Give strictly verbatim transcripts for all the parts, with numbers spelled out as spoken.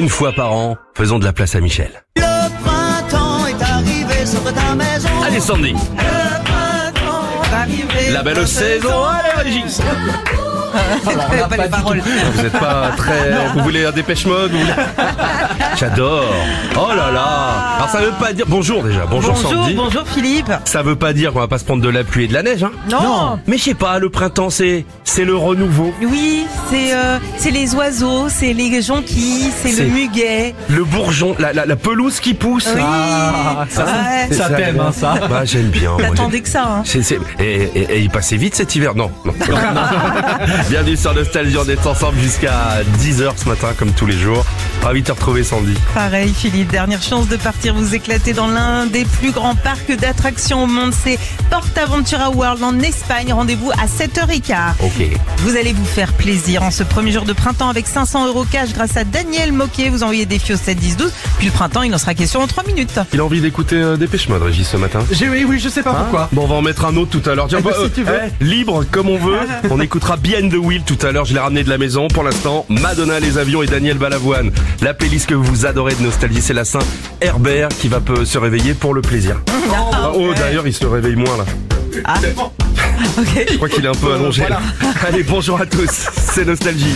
Une fois par an, faisons de la place à Michel. Le printemps est arrivé sur ta maison. Allez Sandy, Le printemps est arrivé. la belle saison, allez Régis. On n'a pas les paroles. Vous êtes pas très... Vous voulez un Dépêche Mode ou... J'adore. Oh là là. Alors ça veut pas dire... Bonjour déjà, bonjour, Bonjour, Sandy. bonjour Philippe. Ça veut pas dire qu'on va pas se prendre de la pluie et de la neige, hein. Non. Mais je sais pas, le printemps c'est... C'est le renouveau. Oui, c'est euh, c'est les oiseaux, c'est les jonquilles, c'est C'est- le muguet. Le bourgeon, la, la, la pelouse qui pousse. Oui. Ah, ça, Ouais. ça t'aime, hein, ça. Bah j'aime bien. moi. T'attendais que ça, hein. C'est, c'est... Et, et- et il passait vite cet hiver. Non, non. Bienvenue sur Nostalgie, on est ensemble jusqu'à dix heures ce matin comme tous les jours. Ravi de te retrouver Sandy. Pareil Philippe, dernière chance de partir vous éclater dans l'un des plus grands parcs d'attractions au monde, c'est PortAventura World en Espagne. Rendez-vous à sept heures quinze. Ok. Vous allez vous faire plaisir en ce premier jour de printemps avec cinq cents euros cash grâce à Daniel Moquet. Vous envoyez des filles au sept dix douze. Puis le printemps, il en sera question en trois minutes. Il a envie d'écouter euh, Dépêche Mode Régis ce matin. J'ai, oui, oui, je sais pas pourquoi. Bon, on va en mettre un autre tout à l'heure. Tiens, Eh ben, bah, si tu veux. eh, libre comme on veut. On écoutera Behind the Wheel tout à l'heure. Je l'ai ramené de la maison. Pour l'instant, Madonna, les avions et Daniel Balavoine. La playlist que vous adorez de Nostalgie, c'est la Saint Herbert qui va peu- se réveiller pour le plaisir. Ah, oh, d'ailleurs, il se réveille moins là. Ah, ok. Je crois qu'il est un peu allongé. Voilà. Là. Allez, bonjour à tous. C'est Nostalgie.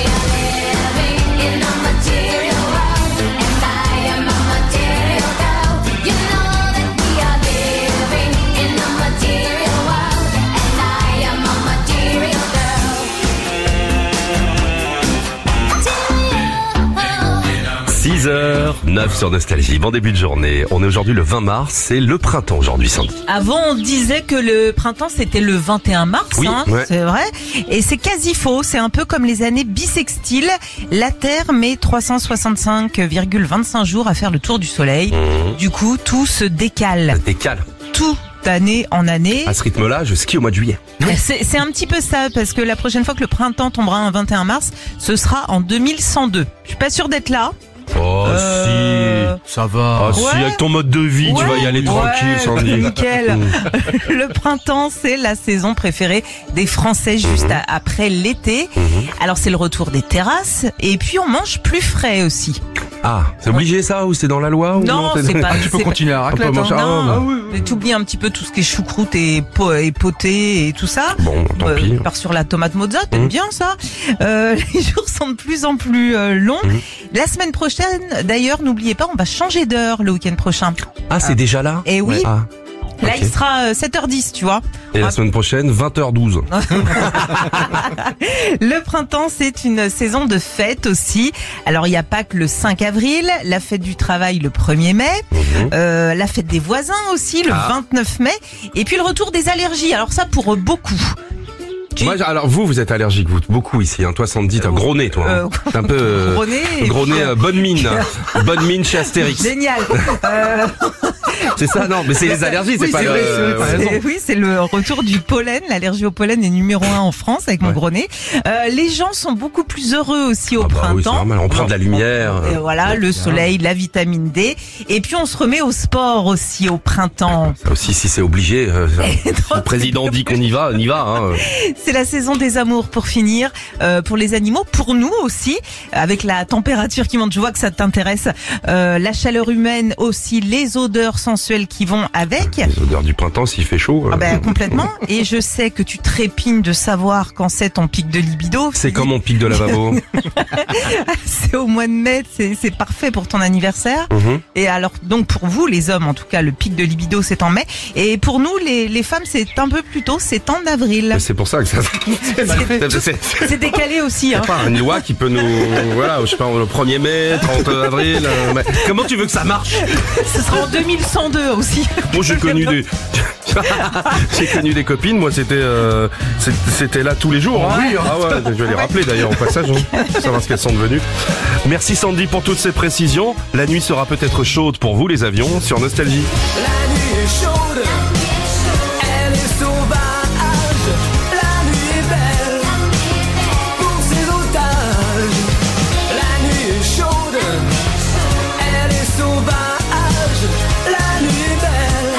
six heures neuf sur Nostalgie. Bon début de journée. On est aujourd'hui le vingt mars. C'est le printemps aujourd'hui, Sandy. Avant, on disait que le printemps, c'était le vingt et un mars, Oui, hein, ouais. c'est vrai. Et c'est quasi faux. C'est un peu comme les années bissextiles. La Terre met trois cent soixante-cinq virgule vingt-cinq jours à faire le tour du Soleil. Mmh. Du coup, tout se décale. Ça décale. Tout d'année en année. À ce rythme-là, je skie au mois de juillet. C'est c'est un petit peu ça, parce que la prochaine fois que le printemps tombera un vingt et un mars, ce sera en deux mille cent deux. Je suis pas sûre d'être là. Oh Euh, Ça va. si. Ah si, ouais. avec ton mode de vie, tu Ouais. vas y aller tranquille, Ouais, Sandy. nickel. Le printemps, c'est la saison préférée des Français juste à- après l'été. Alors c'est le retour des terrasses et puis on mange plus frais aussi. Ah, c'est obligé ça ou c'est dans la loi ou Non, t'es- c'est pas. Tu peux c'est continuer à On peut raclette. manger- Hein. Ah, Non, Ah oui, oui. T'oublies un petit peu tout ce qui est choucroute et, po et poté et tout ça. Bon, tant Euh, pis. part sur la tomate mozza, t'aimes Mhm. bien ça. Euh, les jours sont de plus en plus euh, longs. Mhm. La semaine prochaine, d'ailleurs, n'oubliez pas, on va changer d'heure le week-end prochain. Ah, c'est déjà là Et oui, Ah, là ok. il sera euh, sept heures dix, tu vois. Et la semaine prochaine, vingt heures douze. Le printemps, c'est une saison de fête aussi. Alors, il n'y a pas que le cinq avril, la fête du travail le premier mai, euh, la fête des voisins aussi le Ah. vingt-neuf mai, et puis le retour des allergies. Alors ça, pour euh, beaucoup. Tu- Moi, alors vous, vous êtes allergique, vous, beaucoup ici. Hein. Toi, Sandy, t'as gros nez, toi. Hein. Euh, T'es un peu... euh, gros nez et Gros puis, nez, euh, euh, bonne mine. Bonne mine chez Astérix. Génial. Euh, C'est ça, non, mais c'est les allergies, c'est Oui, pas c'est le... vrai, c'est vrai, t'as raison. c'est- oui, c'est le retour du pollen. L'allergie au pollen est numéro un en France avec mon Ouais. gros nez. Euh, les gens sont beaucoup plus heureux aussi au Ah bah oui, c'est printemps. normal, on prend de la lumière. Et voilà, le soleil, la vitamine D. Et puis on se remet au sport aussi au printemps. Ça aussi, si c'est obligé, euh, si le président dit qu'on y va, on y va. Hein. C'est la saison des amours pour finir, euh, pour les animaux, pour nous aussi, avec la température qui monte. Je vois que ça t'intéresse. Euh, la chaleur humaine aussi, les odeurs sensuelles qui vont avec. Les odeurs du printemps, s'il fait chaud. euh, Ah ben, complètement. Et je sais que tu trépignes de savoir quand c'est ton pic de libido. C'est comme mon pic de lavabo. C'est au mois de mai, c'est c'est parfait pour ton anniversaire. Mhm. Et alors, donc pour vous, les hommes, en tout cas, le pic de libido, c'est en mai. Et pour nous, les, les femmes, c'est un peu plus tôt, c'est en avril. C'est pour ça que ça... C'est- c'est- C'est décalé aussi. Hein. C'est pas une loi qui peut nous... Voilà, je sais pas, le premier mai, trente avril... euh, mais comment tu veux que ça marche? Ce sera en deux mille cent deux aussi. Moi, j'ai connu des... J'ai connu des copines, moi c'était euh, c'est- c'était là tous les jours. Hein. Oui, hein. Ah ouais, je vais les rappeler d'ailleurs au passage, hein, pour savoir ce qu'elles sont devenues. Merci Sandy pour toutes ces précisions. La nuit sera peut-être chaude pour vous les avions sur Nostalgie. La nuit est chaude, elle est sauvage. La nuit est belle pour ses otages. La nuit est chaude, elle est sauvage. La nuit est belle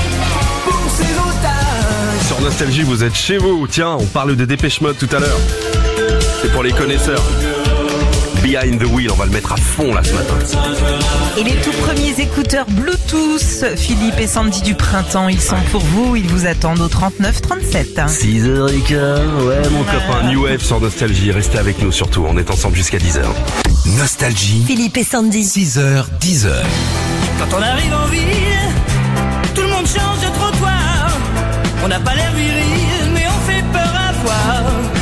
pour ses otages. Sur Nostalgie, vous êtes chez vous. Tiens, on parle de Dépêche Mode tout à l'heure. C'est pour les connaisseurs. Behind the Wheel, on va le mettre à fond là ce matin. Et les tout premiers écouteurs Bluetooth, Philippe et Sandy du printemps, ils sont pour vous, ils vous attendent au trente-neuf trente-sept. six heures quinze, ouais mon copain, New Wave sur Nostalgie, restez avec nous surtout, on est ensemble jusqu'à dix heures. Nostalgie. Philippe et Sandy. six heures, dix heures. Quand on arrive en ville, tout le monde change de trottoir. On n'a pas l'air viril, mais on fait peur à voir.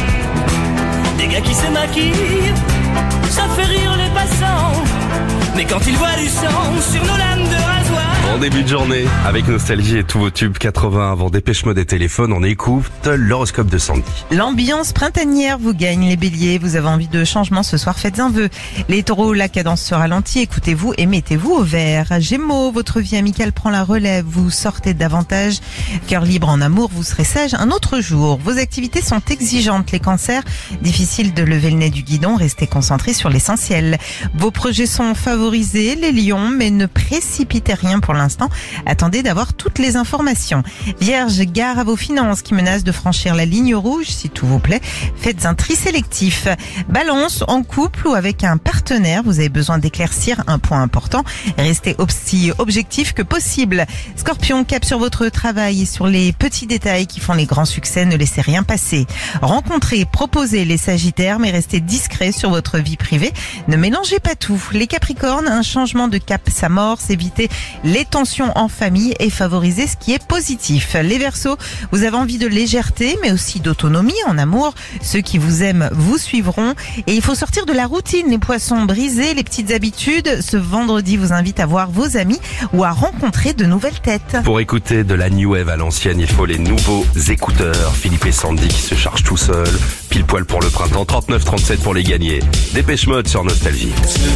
Des gars qui se maquillent, ça fait rire les passants. Mais quand ils voient du sang sur nos lames de rasoir. En début de journée, avec Nostalgie et tous vos tubes quatre-vingts avant Dépêche Mode et téléphone, on écoute l'horoscope de Sandy. L'ambiance printanière vous gagne, les béliers. Vous avez envie de changement ce soir, faites un vœu. Les taureaux, la cadence se ralentit, écoutez-vous et mettez-vous au vert. Gémeaux, votre vie amicale prend la relève, vous sortez davantage. Cœur libre en amour, vous serez sage un autre jour. Vos activités sont exigeantes, les cancers. Difficile de lever le nez du guidon, restez concentrés sur l'essentiel. Vos projets sont favorisés, les lions, mais ne précipitez rien pour l'instant. Attendez d'avoir toutes les informations. Vierge, gare à vos finances qui menacent de franchir la ligne rouge. Si tout vous plaît, faites un tri sélectif. Balance, en couple ou avec un partenaire, vous avez besoin d'éclaircir un point important. Restez aussi objectif que possible. Scorpion, cap sur votre travail et sur les petits détails qui font les grands succès. Ne laissez rien passer. Rencontrez, proposez les sagittaires, mais restez discret sur votre vie privée. Ne mélangez pas tout. Les capricornes, un changement de cap s'amorce. Évitez les tensions en famille et favorisez ce qui est positif. Les Verseaux, vous avez envie de légèreté mais aussi d'autonomie en amour. Ceux qui vous aiment vous suivront et il faut sortir de la routine. Les poissons, brisés les petites habitudes. Ce vendredi vous invite à voir vos amis ou à rencontrer de nouvelles têtes. Pour écouter de la New Wave à l'ancienne, il faut les nouveaux écouteurs. Philippe et Sandy qui se chargent tout seuls. Pile poil pour le printemps, trente-neuf trente-sept pour les gagner. Dépêche Mode sur Nostalgie.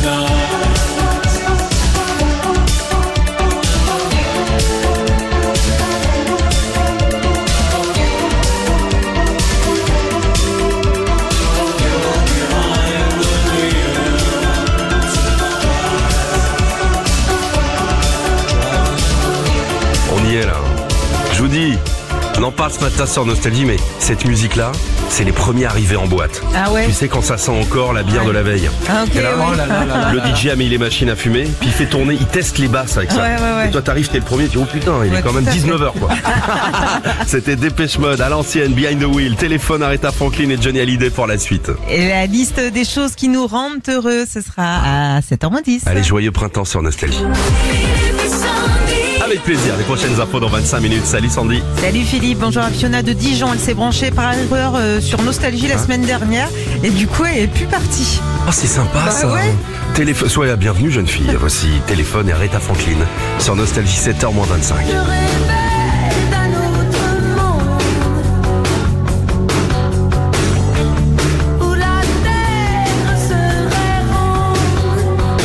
Je vous dis, on en parle ce matin sur Nostalgie, mais cette musique-là, c'est les premiers arrivés en boîte. Ah ouais. Tu sais quand ça sent encore la bière de la veille. Ah ok. Et là, Oui. Oh là là là là. le D J a mis les machines à fumer, puis il fait tourner, il teste les basses avec ça. Ouais, ouais, ouais. Et toi t'arrives, t'es le premier, tu dis oh putain, il Ouais, est quand tout même à fait. dix-neuf heures quoi. C'était Dépêche Mode à l'ancienne, Behind the Wheel, téléphone Aretha Franklin et Johnny Hallyday pour la suite. Et la liste des choses qui nous rendent heureux, ce sera à sept heures moins dix. Allez, joyeux printemps sur Nostalgie. Avec plaisir, les prochaines infos dans vingt-cinq minutes. Salut Sandy. Salut Philippe, bonjour à Fiona de Dijon. Elle s'est branchée par erreur euh, sur Nostalgie la semaine dernière et du coup elle est plus partie. Oh, c'est sympa Bah ça. ouais. Téléphone, soyez la bienvenue jeune fille. Voici téléphone et Aretha Franklin sur Nostalgie sept heures moins vingt-cinq. Le réveil d'un autre monde où la terre serait ronde,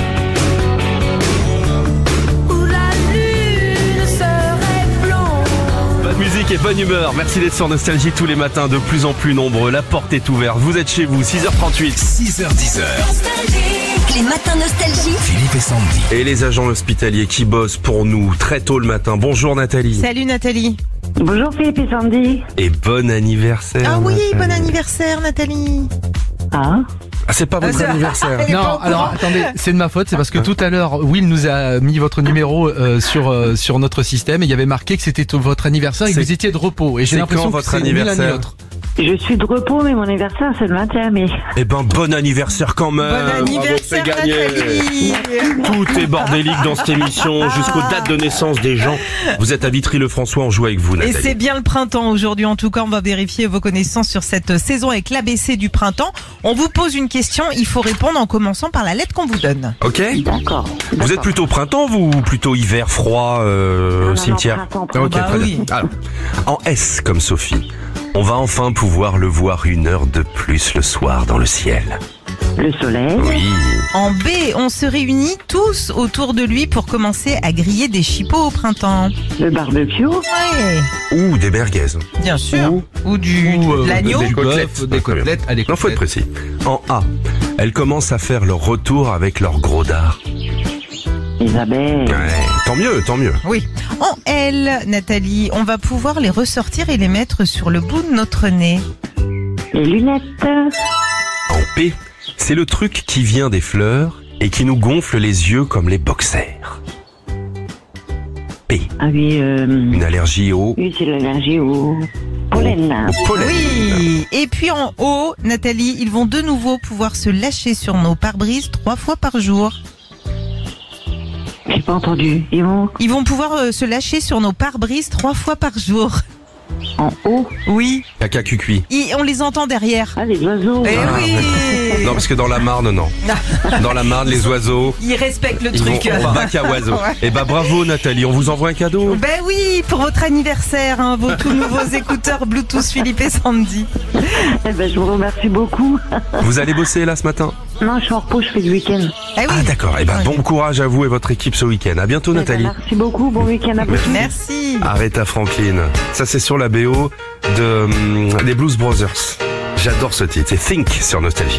où la lune serait blonde. Bonne musique et bonne humeur. Merci d'être sur Nostalgie tous les matins, de plus en plus nombreux. La porte est ouverte. Vous êtes chez vous, six heures trente-huit. six heures, dix heures. Les matins Nostalgie. Philippe et Sandy. Et les agents hospitaliers qui bossent pour nous très tôt le matin. Bonjour Nathalie. Salut Nathalie. Bonjour Philippe et Sandy. Et bon anniversaire. Ah oui, Nathalie. bon anniversaire Nathalie. Ah, Ah, c'est pas votre Ah, ça- anniversaire. Elle est pas Non, au courant. alors attendez, c'est de ma faute, c'est parce que tout à l'heure, Will nous a mis votre numéro euh, sur euh, sur notre système et il y avait marqué que c'était votre anniversaire et que C'est- vous étiez de repos. Et c'est j'ai l'impression quand que votre c'est ni l'un ni anniversaire l'autre. je suis de repos, mais mon anniversaire c'est le vingt et un mai. Eh ben, bon anniversaire quand même. Bon Bravo, anniversaire c'est gagné. Nathalie. Tout est bordélique dans cette émission, jusqu'aux dates de naissance des gens. Vous êtes à Vitry-le-François, on joue avec vous, Et Nathalie. c'est bien le printemps aujourd'hui. En tout cas, on va vérifier vos connaissances sur cette saison avec l'A B C du printemps. On vous pose une question, il faut répondre en commençant par la lettre qu'on vous donne. Ok. D'accord. Vous êtes plutôt printemps, vous, ou plutôt hiver, froid, euh, Non, non, cimetière non, printemps, Ah, ok, Bah très oui. bien. Alors, en S comme Sophie, on va enfin pouvoir le voir une heure de plus le soir dans le ciel. Le soleil. Oui. En B, on se réunit tous autour de lui pour commencer à griller des chipots au printemps. Le barbecue. Ouais, Ou des merguez. bien sûr. Ou- Ou du Ou, de euh, l'agneau. des côtelettes. bœufs, des côtelettes. Allez, Non, faut être côtelettes. précis. En A, elles commencent à faire leur retour avec leur gros dard. Isabelle. Ouais, tant mieux, tant mieux. Oui. En L, Nathalie, on va pouvoir les ressortir et les mettre sur le bout de notre nez. Les lunettes. En P, C'est le truc qui vient des fleurs et qui nous gonfle les yeux comme les boxers. P. Ah oui, euh, Une allergie au, oui, c'est l'allergie au pollen. là. au pollen. Oui. Et puis en haut, Nathalie, ils vont de nouveau pouvoir se lâcher sur nos pare-brises trois fois par jour. J'ai pas entendu. Ils vont Ils vont pouvoir euh, se lâcher sur nos pare-brises trois fois par jour. en haut. Oui. Caca cucuit. Et on les entend derrière. Ah, les oiseaux. Eh Ah, oui. Non, parce que dans la Marne, non. Dans la Marne, les oiseaux, Ils respectent le ils vont truc. au bac à oiseaux. Ouais. Eh ben bravo Nathalie, on vous envoie un cadeau. Ben oui, pour votre anniversaire, hein, vos tout nouveaux écouteurs Bluetooth Philippe et Sandy. Eh ben, je vous remercie beaucoup. Vous allez bosser là ce matin? Non, je suis en repos, je fais du week-end. Ah oui. Ah d'accord, eh ben Ouais. bon courage à vous et votre équipe ce week-end. À bientôt Eh ben, Nathalie. merci beaucoup. Bon week-end à vous. Merci. Aretha Franklin. Ça c'est sur la B O de hum, des Blues Brothers. J'adore ce titre, c'est Think sur Nostalgie.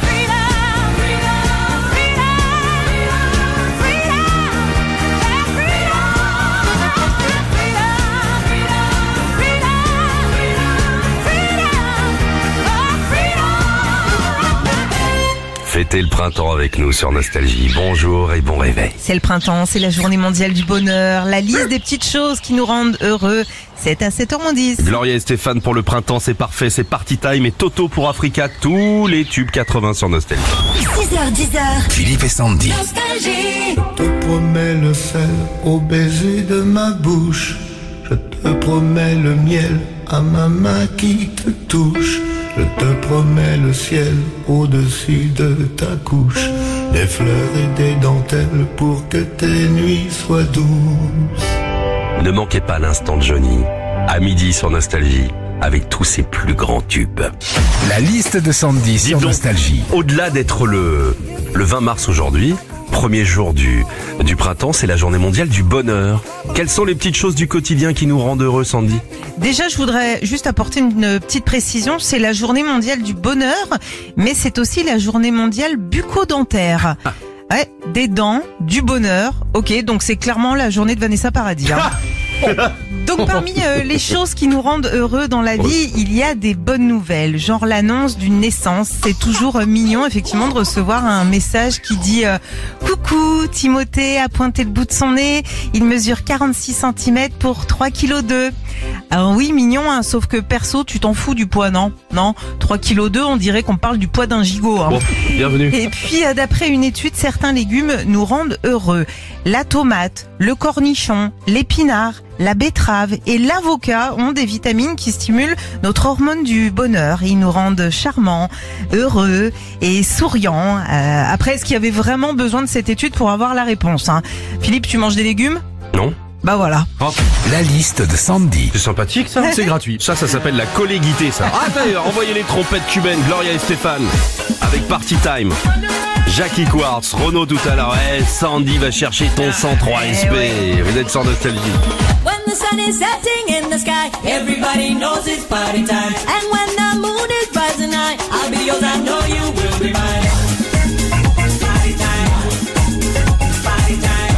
Fêtez le printemps avec nous sur Nostalgie. Bonjour et bon réveil. C'est le printemps, c'est la journée mondiale du bonheur, la liste des petites choses qui nous rendent heureux. C'est à sept heures moins dix. Gloria et Stéphane pour le printemps, c'est parfait, c'est party time. Et Toto pour Africa, tous les tubes quatre-vingts sur Nostalgie. six heures, dix heures. Philippe et Sandy. Nostalgie. Je te promets le sel au baiser de ma bouche. Je te promets le miel à ma main qui te touche. Je te promets le ciel au-dessus de ta couche. Des fleurs et des dentelles pour que tes nuits soient douces. Ne manquez pas l'instant de Johnny, à midi sur Nostalgie, avec tous ses plus grands tubes. La liste de Sandy sur donc, Nostalgie. Au-delà d'être le, le vingt mars aujourd'hui, premier jour du, du printemps, c'est la journée mondiale du bonheur. Quelles sont les petites choses du quotidien qui nous rendent heureux, Sandy? Déjà, je voudrais juste apporter une petite précision. C'est la journée mondiale du bonheur, mais c'est aussi la journée mondiale bucco-dentaire. Ouais, des dents, du bonheur. Ok, donc c'est clairement la journée de Vanessa Paradis. Hein. Donc parmi euh, les choses qui nous rendent heureux dans la vie, il y a des bonnes nouvelles, genre l'annonce d'une naissance. C'est toujours euh, mignon effectivement de recevoir un message qui dit euh, coucou, Timothée a pointé le bout de son nez, il mesure quarante-six centimètres pour trois kilos deux. Alors oui, mignon, hein, sauf que perso, tu t'en fous du poids, non? Non, trois kilos deux, on dirait qu'on parle du poids d'un gigot. Hein. Bon, bienvenue. Et puis, euh, d'après une étude, certains légumes nous rendent heureux. La tomate, le cornichon, l'épinard, la betterave et l'avocat ont des vitamines qui stimulent notre hormone du bonheur. Ils nous rendent charmants, heureux et souriants. Euh, après, est-ce qu'il y avait vraiment besoin de cette étude pour avoir la réponse, hein? Philippe, tu manges des légumes? Non? Bah voilà. La liste de Sandy. C'est sympathique ça? C'est gratuit. Ça, ça s'appelle la colléguité, ça. Ah d'ailleurs, envoyez les trompettes cubaines, Gloria et Stéphane, avec Party Time. Jackie Quartz, Renaud tout à l'heure. Eh, Sandy va chercher ton cent trois S P. ouais. Vous êtes sur Nostalgie. When the sun is setting in the sky, everybody knows it's party time. And when the moon is rising high, I'll be yours, I know you will be mine. Party time, party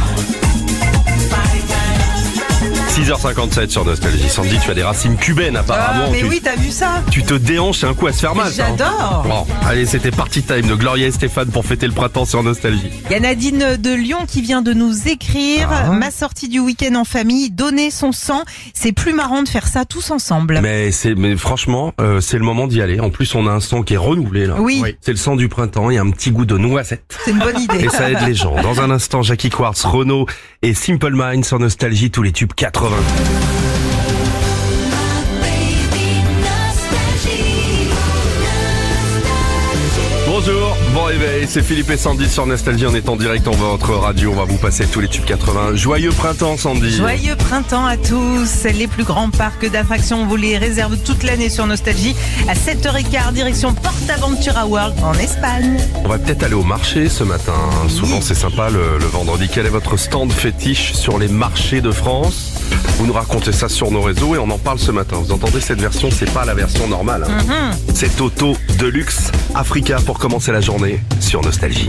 time, party time. six heures cinquante-sept sur Nostalgie. Sandy, tu as des racines cubaines apparemment. Ah, mais tu, oui, t'as vu ça? tu te déhanches, c'est un coup à se faire mal. ça, hein. J'adore. Bon, allez, c'était Party Time de Gloria et Stéphane pour fêter le printemps sur Nostalgie. Il y a Nadine de Lyon qui vient de nous écrire. Ah. Ma sortie du week-end en famille, donner son sang. C'est plus marrant de faire ça tous ensemble. Mais c'est, mais franchement, euh, c'est le moment d'y aller. En plus, on a un son qui est renouvelé là. Oui. C'est le sang du printemps. Il y a un petit goût de noisette. C'est une bonne idée. Et ça aide les gens. Dans un instant, Jackie Quartz, Renaud et Simple Minds sur Nostalgie, tous les tubes quatre-vingts. Bonjour, bon réveil, c'est Philippe et Sandy sur Nostalgie, on est en direct en votre radio, on va vous passer tous les tubes quatre-vingts. Joyeux printemps Sandy. Joyeux printemps à tous. Les plus grands parcs d'attractions, on vous les réserve toute l'année sur Nostalgie. À sept heures quinze, direction Portaventura World en Espagne. On va peut-être aller au marché ce matin, souvent c'est sympa le, le vendredi. Quel est votre stand fétiche sur les marchés de France? Vous nous racontez ça sur nos réseaux et on en parle ce matin. Vous entendez cette version, c'est pas la version normale. Hein. Mm-hmm. C'est Toto Deluxe Africa pour commencer la journée sur Nostalgie.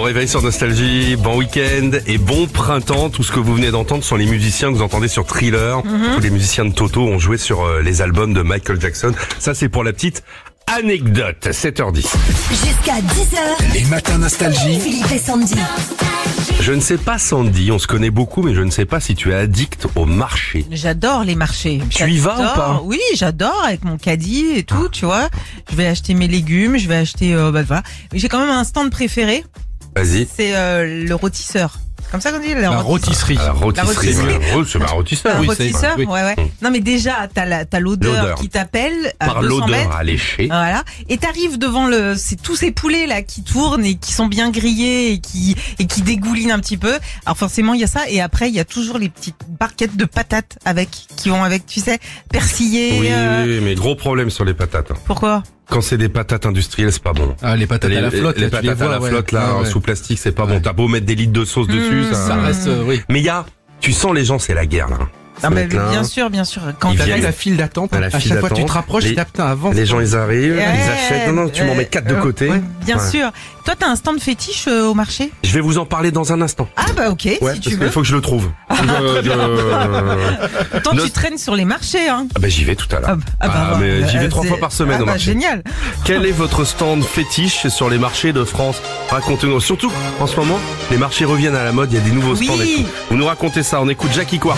Bon réveil sur Nostalgie, bon week-end et bon printemps. Tout ce que vous venez d'entendre sont les musiciens que vous entendez sur Thriller. Mm-hmm. Tous les musiciens de Toto ont joué sur euh, les albums de Michael Jackson. Ça c'est pour la petite anecdote. sept heures dix. Jusqu'à dix heures, Les matins nostalgie. Philippe et Sandy. Je ne sais pas Sandy, on se connaît beaucoup mais je ne sais pas si tu es addict au marché. J'adore les marchés. Tu y vas ou J'adore. pas Oui, j'adore avec mon caddie et tout, tu vois. Je vais acheter mes légumes, je vais acheter, euh, bah voilà. J'ai quand même un stand préféré, Vas-y. c'est euh, le rôtisseur. Comme ça qu'on dit, le La rôtisseur. rôtisserie. La rôtisserie. rôtisserie. Ouais, c'est ma rôtisseur. Un oui, ça y est, rôtisseur, oui. ouais, ouais. Non, mais déjà, t'as la, t'as l'odeur L'odeur. qui t'appelle à Par deux cents l'odeur mètres. alléchée. Voilà. Et t'arrives devant le, c'est tous ces poulets là qui tournent et qui sont bien grillés et qui et qui dégoulinent un petit peu. Alors forcément il y a ça et après il y a toujours les petites barquettes de patates avec qui vont avec, tu sais, persillées. Oui, euh, oui, oui, mais gros problème sur les patates. hein. Pourquoi? Quand c'est des patates industrielles, c'est pas bon. Ah, les patates les, à la flotte. les là, tu patates vois, à la ouais. flotte là, Ouais, ouais. sous plastique, c'est pas bon. Ouais. T'as beau mettre des litres de sauce dessus, Mmh, ça. Ça reste, euh, oui. Mais il y a, tu sens les gens, c'est la guerre là. Ah bah, Mec, là, bien sûr, bien sûr. Quand Ils T'as viennent. vu la file d'attente. À la À file chaque fois que tu d'attente. te rapproches, Les- t'as putain avant. les gens ils arrivent, Ouais, ils achètent. Non non, tu m'en mets quatre de ouais, côté. ouais. bien Ouais. sûr. Toi t'as un stand fétiche euh, au marché? Je vais vous en parler dans un instant. Ah bah ok, Ouais, si parce tu qu'il veux. faut que je le trouve. Je- je- Tant Nos- tu traînes sur les marchés, hein. Ah bah j'y vais tout à l'heure. Ah, bah, ah bah, Ah, mais bah, j'y vais euh, trois c'est- fois par semaine ah au bah, marché. Génial. Quel est votre stand fétiche sur les marchés de France? Racontez-nous. Surtout, en ce moment, les marchés reviennent à la mode, il y a des nouveaux Oui. stands et tout. Vous nous racontez ça, on écoute Jackie Quark.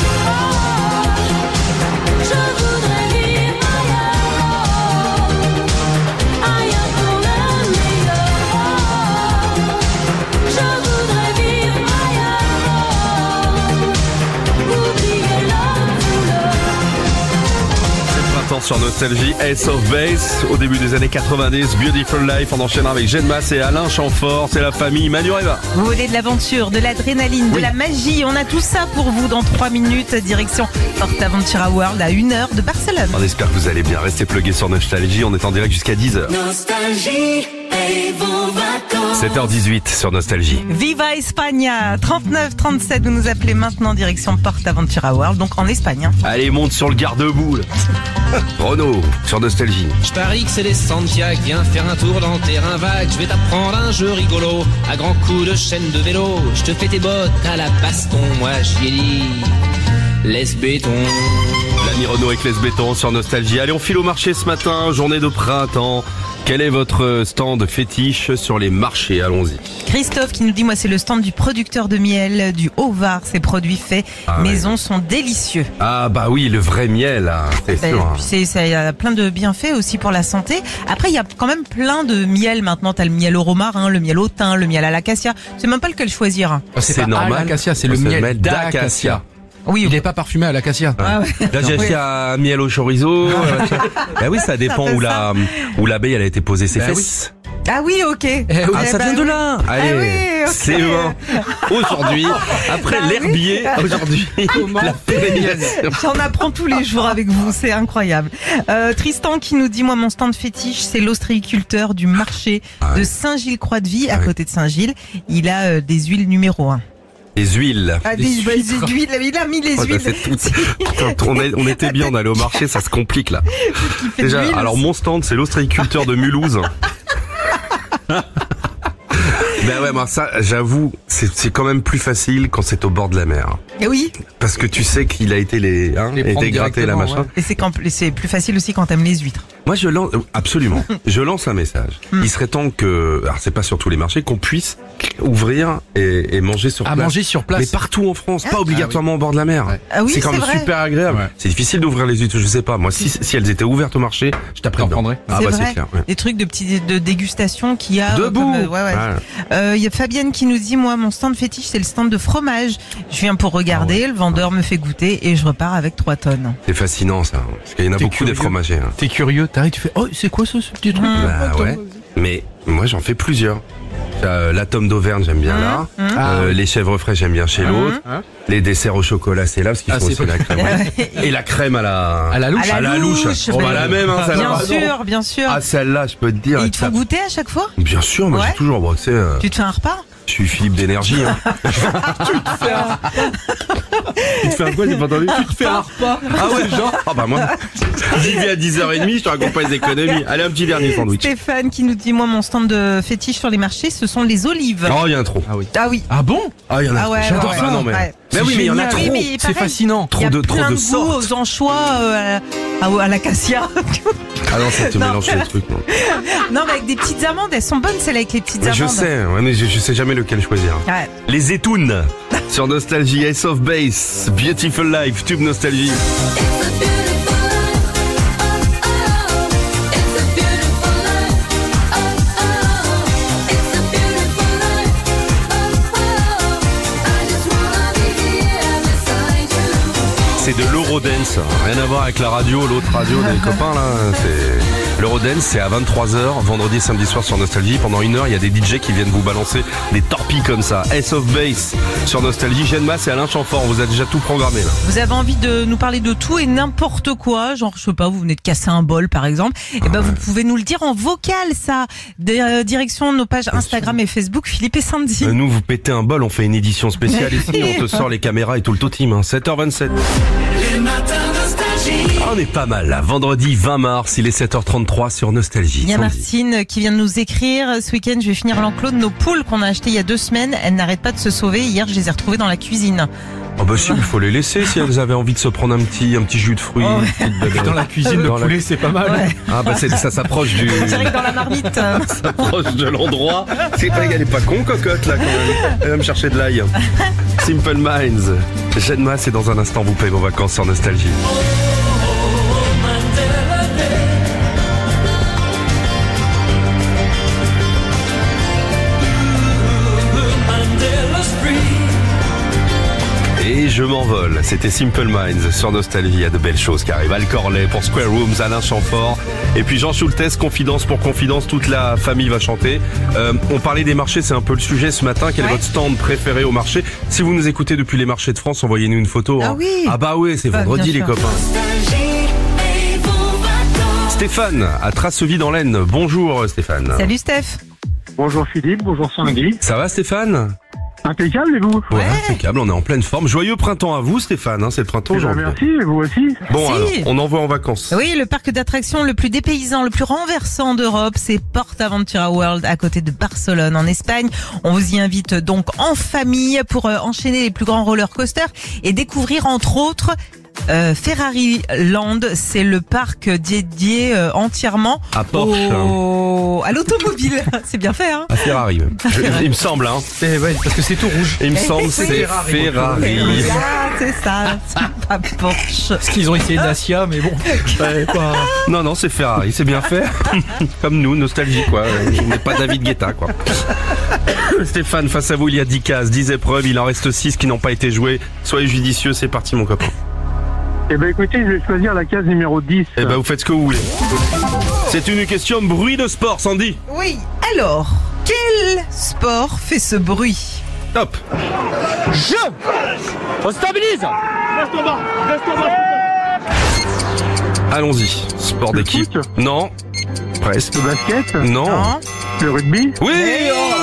Je voudrais vivre ailleurs, ailleurs pour le meilleur. Je voudrais vivre ailleurs, oublier la douleur. C'est le printemps sur Nostalgie, Ace of Base, au début des années quatre-vingt-dix, Beautiful Life, on enchaînera avec Jeanne Masse et Alain Chamfort, c'est la famille Manureva. Vous voulez de l'aventure, de l'adrénaline, de Oui. la magie. On a tout ça pour vous dans trois minutes. Direction PortAventura World à une heure de Barcelone. On espère que vous allez bien, restez plugués sur Nostalgie, on est en direct jusqu'à dix heures. Nostalgie et vos vacances. sept heures dix-huit sur Nostalgie. Viva España, trente-neuf trente-sept. Vous nous appelez maintenant direction PortAventura World, donc en Espagne. hein. Allez, monte sur le garde-boue. là. Renaud, sur Nostalgie. Je parie que c'est les Santiago, viens faire un tour dans le terrain vague. Je vais t'apprendre un jeu rigolo, à grands coups de chaîne de vélo. Je te fais tes bottes à la baston, moi j'y ai dit, laisse béton. L'ami Renaud avec les bétons sur Nostalgie. Allez, on file au marché ce matin, journée de printemps. Quel est votre stand fétiche sur les marchés? Allons-y. Christophe qui nous dit, moi c'est le stand du producteur de miel du Haut-Var. Ces produits faits Ah ouais. maison sont délicieux. Ah bah oui, le vrai miel, hein, c'est Ben, sûr. hein. puis c'est, ça y a plein de bienfaits aussi pour la santé. Après, il y a quand même plein de miel maintenant. T'as le miel au romarin, le miel au thym, le miel à l'acacia. C'est même pas lequel choisir. hein. Ah, C'est C'est pas normal. à l'acacia, c'est le C'est le miel miel d'acacia. d'acacia. Oui, Il n'est pas parfumé à l'acacia. Ah ouais. Là, j'ai acheté un miel au chorizo. euh, tiens. Bah oui, ça dépend Ça fait où la, où l'abeille, elle a été posée ses Bah fesses. Ah oui, ok. oui. Ah, Eh ça ben vient de oui. là. Allez, Ah oui, ok. c'est bon. Aujourd'hui, après Bah oui. l'herbier, aujourd'hui, la pérennisation. J'en apprends tous les jours avec vous, c'est incroyable. Euh, Tristan qui nous dit, moi mon stand fétiche, c'est l'ostréiculteur du marché Ah ouais. de Saint-Gilles-Croix-de-Vie, à Ah ouais. côté de Saint-Gilles. Il a euh, des huiles numéro un. Les huiles. Ah, des, bah, des huiles, il a mis les Oh, bah, huiles. c'est tout. Quand on, est- on était bien, on allait au marché, ça se complique là. Il fait de Déjà, l'huile alors aussi. mon stand, c'est l'ostréiculteur de Mulhouse. Ben ouais, moi ça, j'avoue, c'est c'est quand même plus facile quand c'est au bord de la mer, Eh oui, parce que tu sais qu'il a été les, hein, Les été prendre gratté la directement, machin. ouais. et c'est, quand- c'est plus facile aussi quand t'aimes les huîtres. Moi, je lance, absolument, je lance un message. Hmm. Il serait temps que, alors c'est pas sur tous les marchés, qu'on puisse ouvrir et, et manger sur À place. manger sur place. Mais partout en France, pas Ah, obligatoirement au bord de la mer. Ouais. Ah oui, c'est quand c'est même vrai. super agréable. Ouais. C'est difficile d'ouvrir les huîtres, je sais pas. Moi, si, si elles étaient ouvertes au marché, je t'apprends T'en dedans. prendrais. Ah c'est bah vrai. c'est clair. Ouais. Des trucs de petits de dégustation qu'il y a. euh, Debout. comme, euh, ouais, ouais. Voilà. Euh, Il y a Fabienne qui nous dit, moi, mon stand fétiche, c'est le stand de fromage. Je viens pour regarder, Ah le vendeur me fait goûter et je repars avec trois tonnes. C'est fascinant ça, parce qu'il y en a T'es beaucoup curieux. des fromagers. hein. T'es curieux, t'arrives, tu fais, oh, c'est quoi ça, ce petit truc? Mmh. Bah Attends, ouais. Mais moi j'en fais plusieurs. Euh, la tome d'Auvergne j'aime bien là. Mmh. Ah, Euh, oui. Les chèvres frais j'aime bien chez l'autre. Hein Les desserts au chocolat c'est là parce qu'ils Ah, font c'est aussi pas- la crème. ouais. Et la crème à la À la louche. À la louche, Oh, mais- pas la même hein, Ah, celle-là. Bien non. sûr, bien sûr. Ah celle-là je peux te dire. et ils te ça- font goûter à chaque fois? Bien sûr, moi Ouais. j'ai toujours bon, tu sais, euh, Tu te fais un repas? Je suis Philippe d'énergie. Hein. Tu te fais un... Tu te fais un quoi, j'ai pas entendu? Tu te fais un repas. Ah ouais, genre. Ah bah moi, j'y vais à dix heures trente, je te raconte pas les économies. Allez, un petit dernier sandwich. Stéphane qui nous dit, moi mon stand de fétiche sur les marchés, ce sont les olives. Oh, il y en a trop. Ah oui. Ah oui. Ah bon? Ah, il y en a Ah trop. ouais, J'adore ouais, ça. ouais. Non, mais... Ouais. mais oui, mais il y en a génial. trop. Oui, mais C'est pareil, fascinant. Trop il y a de, trop plein de goûts sortes. aux anchois, euh, à, à l'acacia. Ah non, ça te Non. mélange les trucs. Non. Non, mais avec des petites amandes, elles sont bonnes celles avec les petites Mais amandes. je sais, ouais, mais je, je sais jamais lequel choisir. Ouais. Les Étounes sur Nostalgie, Ace of Base, Beautiful Life, Tube Nostalgie. C'est de l'Eurodance, rien à voir avec la radio, l'autre radio des copains là. C'est l'Eurodance, c'est à vingt-trois heures, vendredi et samedi soir sur Nostalgie. Pendant une heure, il y a des D J qui viennent vous balancer des torpilles comme ça. Ace of Base sur Nostalgie. Genma, c'est Alain Chamfort, on vous a déjà tout programmé là. Vous avez envie de nous parler de tout et n'importe quoi, genre je sais pas, vous venez de casser un bol par exemple, et ben vous pouvez nous le dire en vocal ça. De, euh, direction nos pages Instagram et Facebook, Philippe et Sandy. Euh, Nous, vous pétez un bol, on fait une édition spéciale ici, on te sort les caméras et tout le totim. Hein. sept heures vingt-sept. Les matins nostalgie. Ah, on est pas mal là. Vendredi vingt mars, il est sept heures trente-trois sur Nostalgie. Il y a Sandy. Martine qui vient de nous écrire, ce week-end je vais finir l'enclos de nos poules qu'on a achetées il y a deux semaines, elles n'arrêtent pas de se sauver, hier je les ai retrouvées dans la cuisine. Oh bah si, il faut les laisser si elles avaient envie de se prendre un petit, un petit jus de fruits. Oh ouais. une petite baguette. Dans la cuisine, le Dans la- poulet, c'est pas mal. Ouais. Ah bah c'est, ça s'approche du... Direct dans la marmite. ça s'approche de l'endroit. C'est pas, elle est pas con, cocotte là quand même. Elle va me chercher de l'ail. Simple Minds. Genma, c'est dans un instant, vous payez vos vacances sur Nostalgie. Et je m'envole, c'était Simple Minds sur Nostalgie, il y a de belles choses qui arrivent. Al Corley pour Square Rooms, Alain Chamfort, et puis Jean Schultes, Confidence pour Confidence, toute la famille va chanter. Euh, on parlait des marchés, c'est un peu le sujet ce matin, quel est Ouais. votre stand préféré au marché? Si vous nous écoutez depuis les marchés de France, envoyez-nous une photo. Ah hein. oui. Ah bah oui, c'est Bah, vendredi les bien sûr. copains. Nostalgie et vos vacances. Stéphane, à Traceville dans l'Aisne, bonjour Stéphane. Salut Steph. Bonjour Philippe, bonjour Sandy. Ça va Stéphane? Impeccable et vous? Ouais, impeccable, on est en pleine forme. Joyeux printemps à vous Stéphane, hein, c'est le printemps Eh ben, aujourd'hui. merci, et vous aussi. Bon Merci. alors, on envoie en vacances. Oui, le parc d'attractions le plus dépaysant, le plus renversant d'Europe, c'est PortAventura World à côté de Barcelone en Espagne. On vous y invite donc en famille pour euh, enchaîner les plus grands roller coasters et découvrir entre autres euh, Ferrari Land. C'est le parc dédié euh, entièrement À Porsche, au... à l'automobile. C'est bien fait, hein? À Ferrari même. Je- il me semble, hein. C'est- ouais, parce que c'est tout rouge. Il me Eh, semble oui. c'est Ferrari. Ferrari. Ah, c'est ça, c'est pas Porsche. Parce qu'ils ont essayé Dacia, mais bon. Ouais, pas- Non, non, c'est Ferrari, c'est bien fait. Comme nous, nostalgie, quoi. On n'est pas David Guetta, quoi. Stéphane, face à vous, il y a dix cases, dix épreuves, il en reste six qui n'ont pas été jouées. Soyez judicieux, c'est parti, mon copain. Eh ben écoutez, je vais choisir la case numéro dix. Eh ben, vous faites ce que vous voulez. C'est une question bruit de sport, Sandy. Oui, alors, quel sport fait ce bruit? Top. Allons-y. Sport Le d'équipe. foot Non. Presque. Le basket, Non. Non. le rugby. Oui. Oh,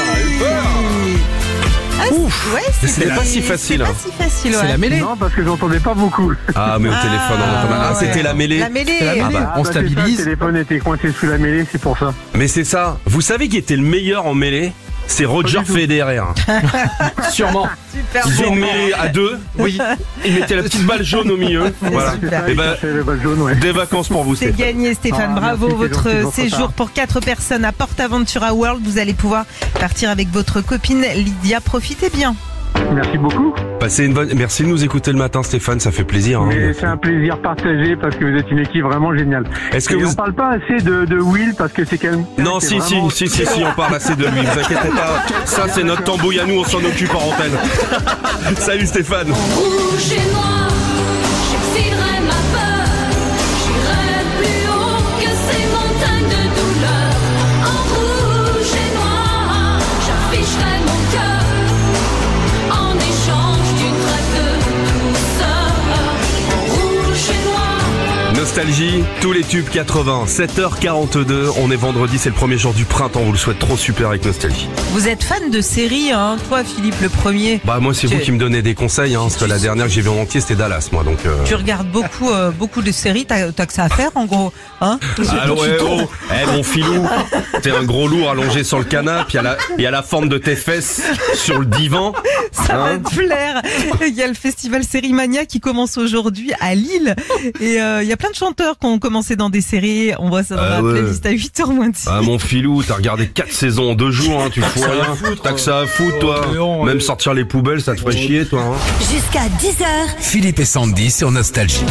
Ah, Ouf. ouais, Mais c'était pas si facile, C'est hein. pas si facile, C'est ouais. la mêlée. Non, parce que j'entendais pas beaucoup. Ah, mais au Ah, téléphone, on entend mal. Ah, ouais. c'était la mêlée. La mêlée. C'est la mêlée. bah, on bah, c'est ça, stabilise. le téléphone était coincé sous la mêlée, c'est pour ça. Mais c'est ça. Vous savez qui était le meilleur en mêlée? C'est Roger Pas du tout. Federer. Sûrement. Super Il faisait bon. une mêlée à deux. Oui. Il mettait la petite balle jaune au milieu. Voilà. super. Et ben, C'est le bal jaune, ouais. des vacances pour vous, C'est Stéphane. gagné Stéphane, Ah, bravo. merci, c'est Votre gentil de votre séjour part. pour quatre personnes à PortAventura World. Vous allez pouvoir partir avec votre copine Lydia. Profitez bien. Merci beaucoup. Passez une bonne. Merci de nous écouter le matin, Stéphane. Ça fait plaisir. hein. Mais c'est un plaisir partagé parce que vous êtes une équipe vraiment géniale. Est-ce que Et vous on parle pas assez de, de Will parce que c'est quand même. Non, c'est si, si, vraiment- si, si, si, on parle assez de lui. Vous inquiétez pas. Ça, c'est notre tambouille à nous. On s'en occupe en antenne. Salut, Stéphane. Rouge et noir, j'exciderai ma peur. J'irai plus haut que ces montagnes de douleur. En rouge et noir, j'afficherai mon cœur. En échange d'une trace de douceur. En rouge et noir. Nostalgie, tous les tubes quatre-vingts, sept heures quarante-deux, on est vendredi, c'est le premier jour du printemps, on vous le souhaite trop super avec Nostalgie. Vous êtes fan de séries, hein, toi Philippe le premier. Bah moi c'est Tu- vous qui me donnez des conseils, hein, parce que la dernière que j'ai vue en entier c'était Dallas moi donc... Euh... Tu regardes beaucoup, euh, beaucoup de séries, t'as, t'as que ça à faire en gros, hein? Ah ouais, oh, eh mon filou, t'es un gros lourd allongé sur le canapé, il y a la, il y a la forme de tes fesses sur le divan. Ça va Hein te plaire. Il y a le festival Série Mania qui commence aujourd'hui à Lille. Et euh, il y a plein de chanteurs qui ont commencé dans des séries. On voit ça dans Ah la ouais. playlist à huit heures moins dix. Ah mon filou, t'as regardé quatre saisons en deux jours, hein, tu fous rien. T'as que ça à foutre toi. Même sortir les poubelles, ça te ferait chier toi. Hein. Jusqu'à dix heures. Philippe et Sandy sur Nostalgie.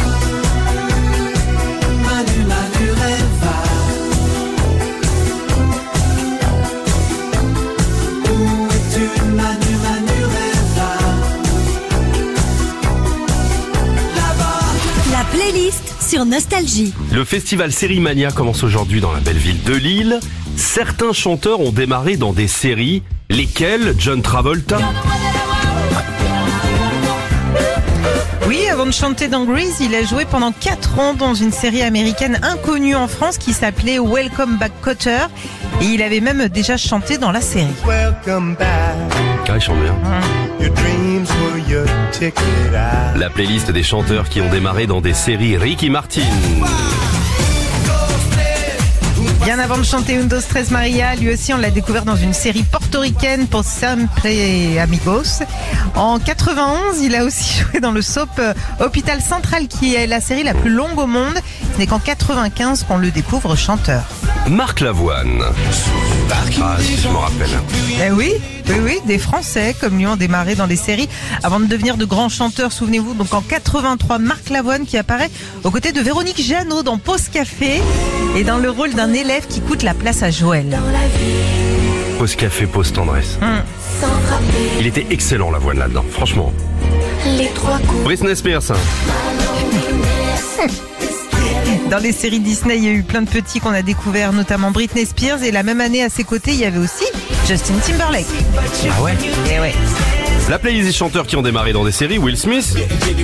Manu, Manu rêva. Où es-tu, Manu, Manu rêva. Là-bas. La playlist sur Nostalgie. Le festival Série Mania commence aujourd'hui dans la belle ville de Lille. Certains chanteurs ont démarré dans des séries, lesquelles John Travolta. Oui, avant de chanter dans Grease, il a joué pendant quatre ans dans une série américaine inconnue en France qui s'appelait Welcome Back Kotter. Et il avait même déjà chanté dans la série. Welcome back. Ah, il chante bien. Your dreams were your ticket out. La playlist des chanteurs qui ont démarré dans des séries Ricky Martin. Bien avant de chanter Un, Dos, Tres Maria, lui aussi on l'a découvert dans une série portoricaine pour Siempre Amigos. En quatre-vingt-onze, il a aussi joué dans le soap euh, Hôpital Central qui est la série la plus longue au monde. Ce n'est qu'en quatre-vingt-quinze qu'on le découvre chanteur. Marc Lavoine. Ah si je me rappelle. Eh oui, oui, oui, des Français comme lui ont démarré dans les séries avant de devenir de grands chanteurs, souvenez-vous. Donc en quatre-vingt-trois, Marc Lavoine qui apparaît aux côtés de Véronique Jeannot dans Pause Café et dans le rôle d'un élève qui coûte la place à Joël. Pause café, pause tendresse. Hum. Il était excellent Lavoine là-dedans, franchement. Les trois coups. Britney Spears. Dans les séries Disney, il y a eu plein de petits qu'on a découverts, notamment Britney Spears. Et la même année, à ses côtés, il y avait aussi Justin Timberlake. Ah ouais. Et ouais. La playlist des chanteurs qui ont démarré dans des séries, Will Smith.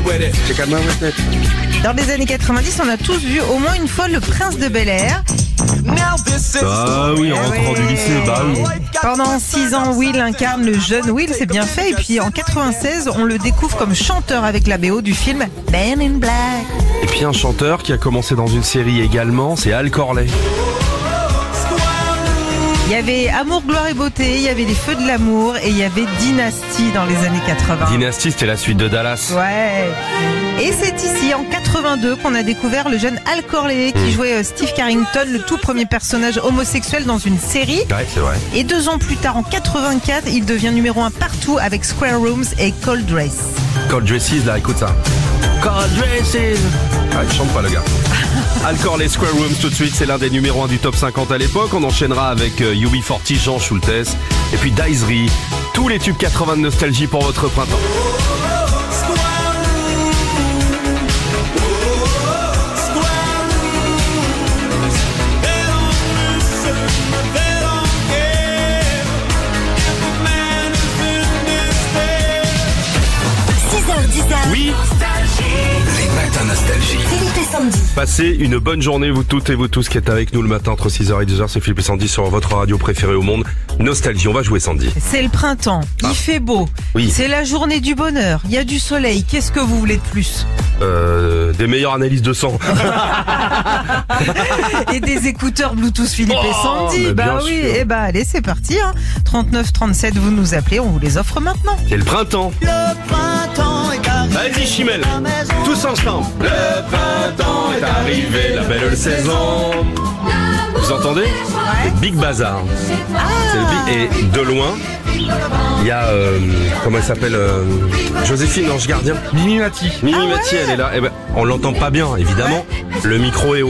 Dans les années quatre-vingt-dix, on a tous vu au moins une fois le Prince de Bel-Air. Ah oui, en Eh rentrant ouais. du lycée, bah oui. Pendant six ans, Will incarne le jeune Will, c'est bien fait. Et puis en quatre-vingt-seize, on le découvre comme chanteur avec la B O du film Men in Black. Et puis un chanteur qui a commencé dans une série également, c'est Al Corley. Il y avait Amour, gloire et beauté, il y avait Les Feux de l'amour et il y avait Dynasty dans les années quatre-vingts. Dynasty, c'était la suite de Dallas. Ouais. Et c'est ici, en quatre-vingt-deux, qu'on a découvert le jeune Al Corley qui jouait euh, Steve Carrington, le tout premier personnage homosexuel dans une série. Ouais, c'est vrai. Et deux ans plus tard, en quatre-vingt-quatre, il devient numéro un partout avec Square Rooms et Cold Dress. Cold Dresses, là, écoute ça. Cold Dresses. Ah, il chante pas le gars. Al Corley, Square Rooms, tout de suite, c'est l'un des numéros un du top cinquante à l'époque. On enchaînera avec euh, U B quarante, Jean Schultes. Et puis Daisery. Tous les tubes quatre-vingts de nostalgie pour votre printemps. six heures dix. Oui. Les matins Nostalgie. Philippe et Sandy. Passez une bonne journée, vous toutes et vous tous qui êtes avec nous le matin entre six heures et dix heures. C'est Philippe et Sandy sur votre radio préférée au monde. Nostalgie, on va jouer Sandy. C'est le printemps, il fait beau. Oui. C'est la journée du bonheur, il y a du soleil. Qu'est-ce que vous voulez de plus? Euh, des meilleures analyses de sang. Et des écouteurs Bluetooth Philippe et Oh, Sandy. mais Bah bien oui, sûr. et bah allez, c'est parti. Hein. trente-neuf trente-sept, vous nous appelez, on vous les offre maintenant. C'est le printemps. Le printemps est arrivé. Allez-y Chimel, tous ensemble. Le printemps est arrivé, la belle saison. Vous entendez? Le Big Bazar. C'est le Big... Et de loin, il y a, euh, comment elle s'appelle, euh, Joséphine, Ange Gardien. Mimi Mati. Mimi Ah Mati, ouais. elle est là. Eh ben, on l'entend pas bien, évidemment. Le micro est haut.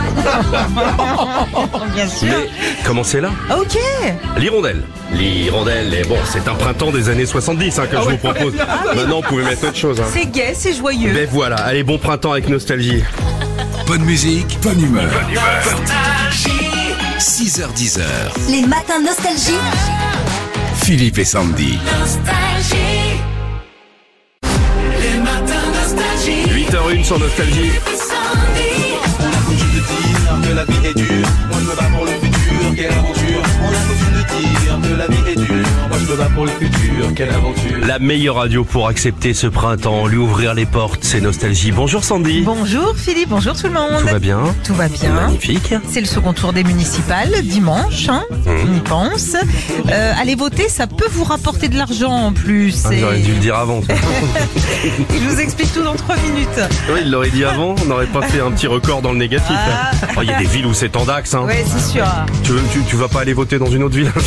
Bien sûr. Mais comment c'est là? Ok. L'hirondelle. L'hirondelle, et bon, c'est un printemps des années soixante-dix hein, que je vous propose. Maintenant, vous pouvez mettre autre chose. Hein. C'est gai, c'est joyeux. Ben voilà, allez, bon printemps avec nostalgie. Bonne musique, bonne humeur. Bonne humeur. six heures dix. Les matins Nostalgie. Philippe et Sandy. Nostalgie. Les matins nostalgie. huit heures une sur Nostalgie. Sandy. Quelle aventure. La meilleure radio pour accepter ce printemps, lui ouvrir les portes, c'est Nostalgie. Bonjour Sandy. Bonjour Philippe, bonjour tout le monde. Tout va bien? Tout va bien. Magnifique. C'est le second tour des municipales, dimanche, hein, Mmh. on y pense. Euh, aller voter, ça peut vous rapporter de l'argent en plus. Ah, et- J'aurais dû le dire avant. toi. Il vous explique tout dans trois minutes. Oui, il l'aurait dit avant, on n'aurait pas fait un petit record dans le négatif. Ah. hein. Oh, il y a des villes où c'est en dax. Hein. Ouais, c'est sûr. Tu, veux- tu, tu vas pas aller voter dans une autre ville?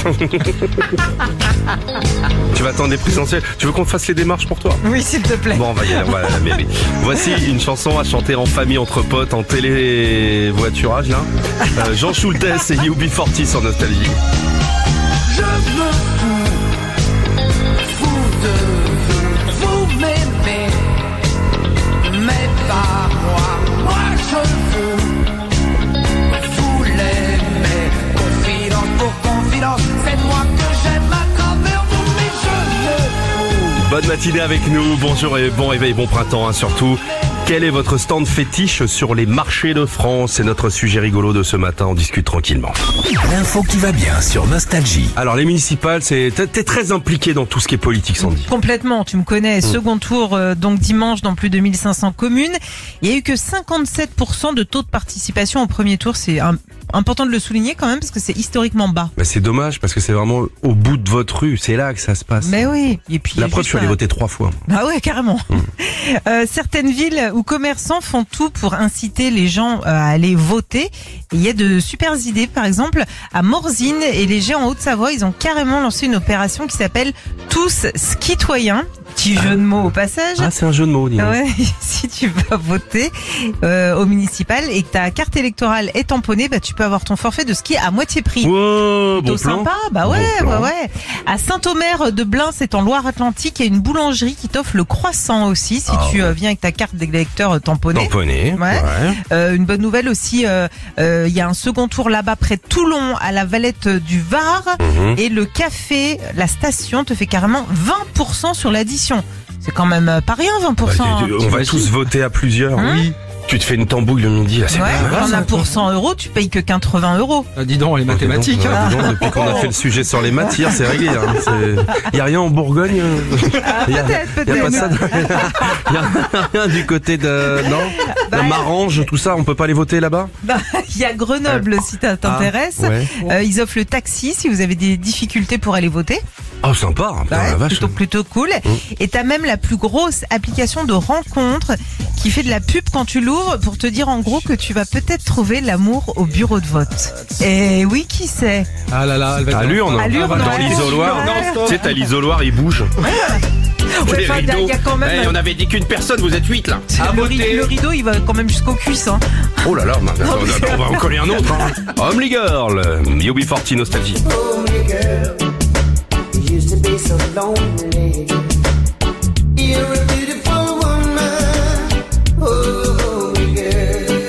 Tu vas attendre des présidentielles. Tu veux qu'on te fasse les démarches pour toi? Oui, s'il te plaît. Bon, on va y aller, on va à la mairie. Voici une chanson à chanter en famille, entre potes, en télévoiturage, là. Euh, Jean Schultes et U B quarante sur Nostalgie. Je me fous, fous de vous, vous m'aimez, mais pas moi, moi je veux, vous l'aimez, confidence pour confidence, c'est moi que j'aime à travers vous, mais je me fous. Bonne matinée avec nous, bonjour et bon réveil, bon printemps hein, surtout. Quel est votre stand fétiche sur les marchés de France? C'est notre sujet rigolo de ce matin, on discute tranquillement. L'info qui va bien sur Nostalgie. Alors les municipales, c'est t'es- t'es très impliqué dans tout ce qui est politique, Sandy. Complètement, tu me connais. Second tour, euh, donc dimanche, dans plus de mille cinq cents communes. Il y a eu que cinquante-sept pour cent de taux de participation au premier tour. C'est un- important de le souligner quand même parce que c'est historiquement bas. Mais c'est dommage parce que c'est vraiment au bout de votre rue, c'est là que ça se passe. Mais oui. Et puis, La il y a preuve, je juste suis allé un- voter trois fois. Ah ouais, carrément. Euh, certaines villes ou commerçants font tout pour inciter les gens euh, à aller voter. Et il y a de super idées. Par exemple, à Morzine et les Gers en Haute-Savoie, ils ont carrément lancé une opération qui s'appelle Tous Skitoyens. Petit jeu de mots au passage. Ah, c'est un jeu de mots, dis donc. Ouais, si tu vas voter euh, au municipal et que ta carte électorale est tamponnée, bah tu peux avoir ton forfait de ski à moitié prix. Wow, Plutôt bon plan. sympa, bah ouais, Bon ouais, plan. ouais. À Saint-Omer de Blain, c'est en Loire-Atlantique, il y a une boulangerie qui t'offre le croissant aussi si Ah tu ouais. euh, viens avec ta carte d'électeur euh, tamponnée. Tamponné. Ouais. Ouais. Euh, une bonne nouvelle aussi, euh, euh, il y a un second tour là-bas près de Toulon, à la Valette du Var, Mhm. et le café, la station te fait carrément vingt pour cent sur l'addition. C'est quand même euh, pas rien, vingt pour cent. Bah, tu- on va tous voter à plusieurs. Hein Oui. Tu te fais une tambouille le midi, là, c'est Ouais, pas mal. t'en as pour cent euros, tu payes que quatre-vingts euros. Ah, dis donc, les mathématiques. Ah, hein. dis donc, depuis qu'on a fait le sujet sur les matières, c'est réglé. Hein. Il y a rien en Bourgogne. Il y a, peut-être, y a pas peut-être. ça. Il y a rien du côté de non, Bah, de Marange, tout ça. On peut pas aller voter là-bas. Bah, il y a Grenoble si ça t'intéresse. Ah, ouais. Euh, ils offrent le taxi si vous avez des difficultés pour aller voter. Oh, sympa. Putain, Ouais, la vache. plutôt plutôt cool. Mmh. Et t'as même la plus grosse application de rencontre qui fait de la pub quand tu l'ouvres pour te dire en gros que tu vas peut-être trouver l'amour au bureau de vote. Et oui, qui sait? Ah là là, elle va être À Lurne, À Lurne, dans ouais. l'isoloir. Ouais. Tu sais, t'as l'isoloir, il bouge. Ouais, Les enfin, il y a- rideaux. il y a quand même- Eh, on avait dit qu'une personne, vous êtes huit là. À le, ri- voter. le rideau, il va quand même jusqu'aux cuisses. Hein. Oh là là, bah, attends, attends, on va en coller un autre. Hein. Homely Girl, U B quarante Nostalgie. Homely girl, you used to be so lonely. You're a beautiful woman. Oh, homely girl.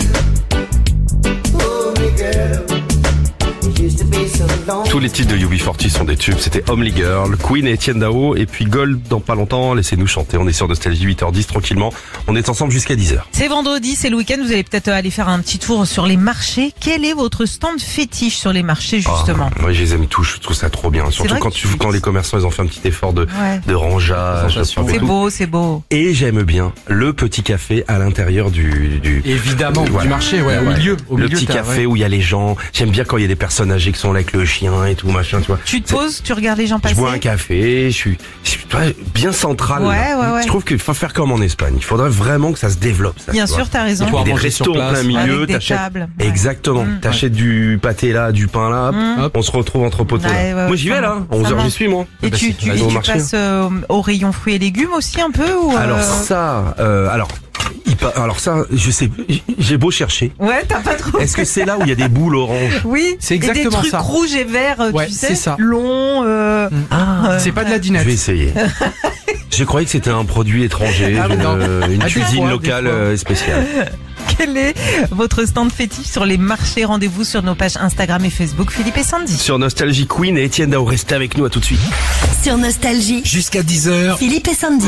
Homely girl, you used to be so lonely. Tous les titres de U B quarante sont des tubes. C'était Homely Girl, Queen et Etienne Dao. Et puis Gold dans pas longtemps. Laissez-nous chanter. On est sur Nostalgie, huit heures dix tranquillement. On est ensemble jusqu'à dix heures. C'est vendredi, c'est le week-end, vous allez peut-être aller faire un petit tour sur les marchés. Quel est votre stand fétiche sur les marchés justement? Ah, moi, je les aime tous. Je trouve ça trop bien. Surtout vrai quand, que tu, tu- quand les commerçants ils ont fait un petit effort de, Ouais. de rangeage. Sensation. et C'est tout. beau, c'est beau. Et j'aime bien le petit café à l'intérieur du, du Évidemment, Voilà. du marché, ouais, au Ouais. milieu. Au le milieu, petit t'as- café ouais. où il y a les gens. J'aime bien quand il y a des personnes âgées qui sont là avec le chien et tout machin, tu vois. Tu te poses, tu regardes les gens passer. Je bois un café, je suis, je suis ouais, bien central. Ouais, là. ouais, ouais. Je trouve qu'il faut faire comme en Espagne. Il faudrait vraiment que ça se développe. Ça, Bien tu vois. sûr, t'as raison. Il y a Pouvoir des manger sur restos en place. plein milieu, Avec des t'achètes. tables. Ouais. Exactement. Mm. T'achètes du pâté là, du pain là, hop, Mm. hop, on se retrouve entre poteaux. là. Ouais, ouais, moi j'y vais ça là, marche. onze Ça heures j'y marche. suis moi. Et bah, tu, c'est- tu, allez et au tu marché. passes euh, au rayon fruits et légumes aussi un peu ou euh, Alors ça, euh, alors, il pa- alors ça, je sais, j'ai beau chercher. Ouais, t'as pas trop. Est-ce que c'est là où il y a des boules oranges? Oui, C'est et exactement des trucs ça. rouges et verts, euh, Ouais, tu sais, c'est ça. longs. Euh, Ah, C'est pas de la je dinette. vais essayer. Je croyais que c'était un produit étranger, Ah, une, non. euh, une Ah, des cuisine fois, des locale fois. euh, spéciale. Quel est votre stand fétiche sur les marchés? Rendez-vous sur nos pages Instagram et Facebook, Philippe et Sandy. Sur Nostalgie Queen et Etienne Dao, restez avec nous, à tout de suite. Sur Nostalgie, Jusqu'à dix heures, Philippe et Sandy.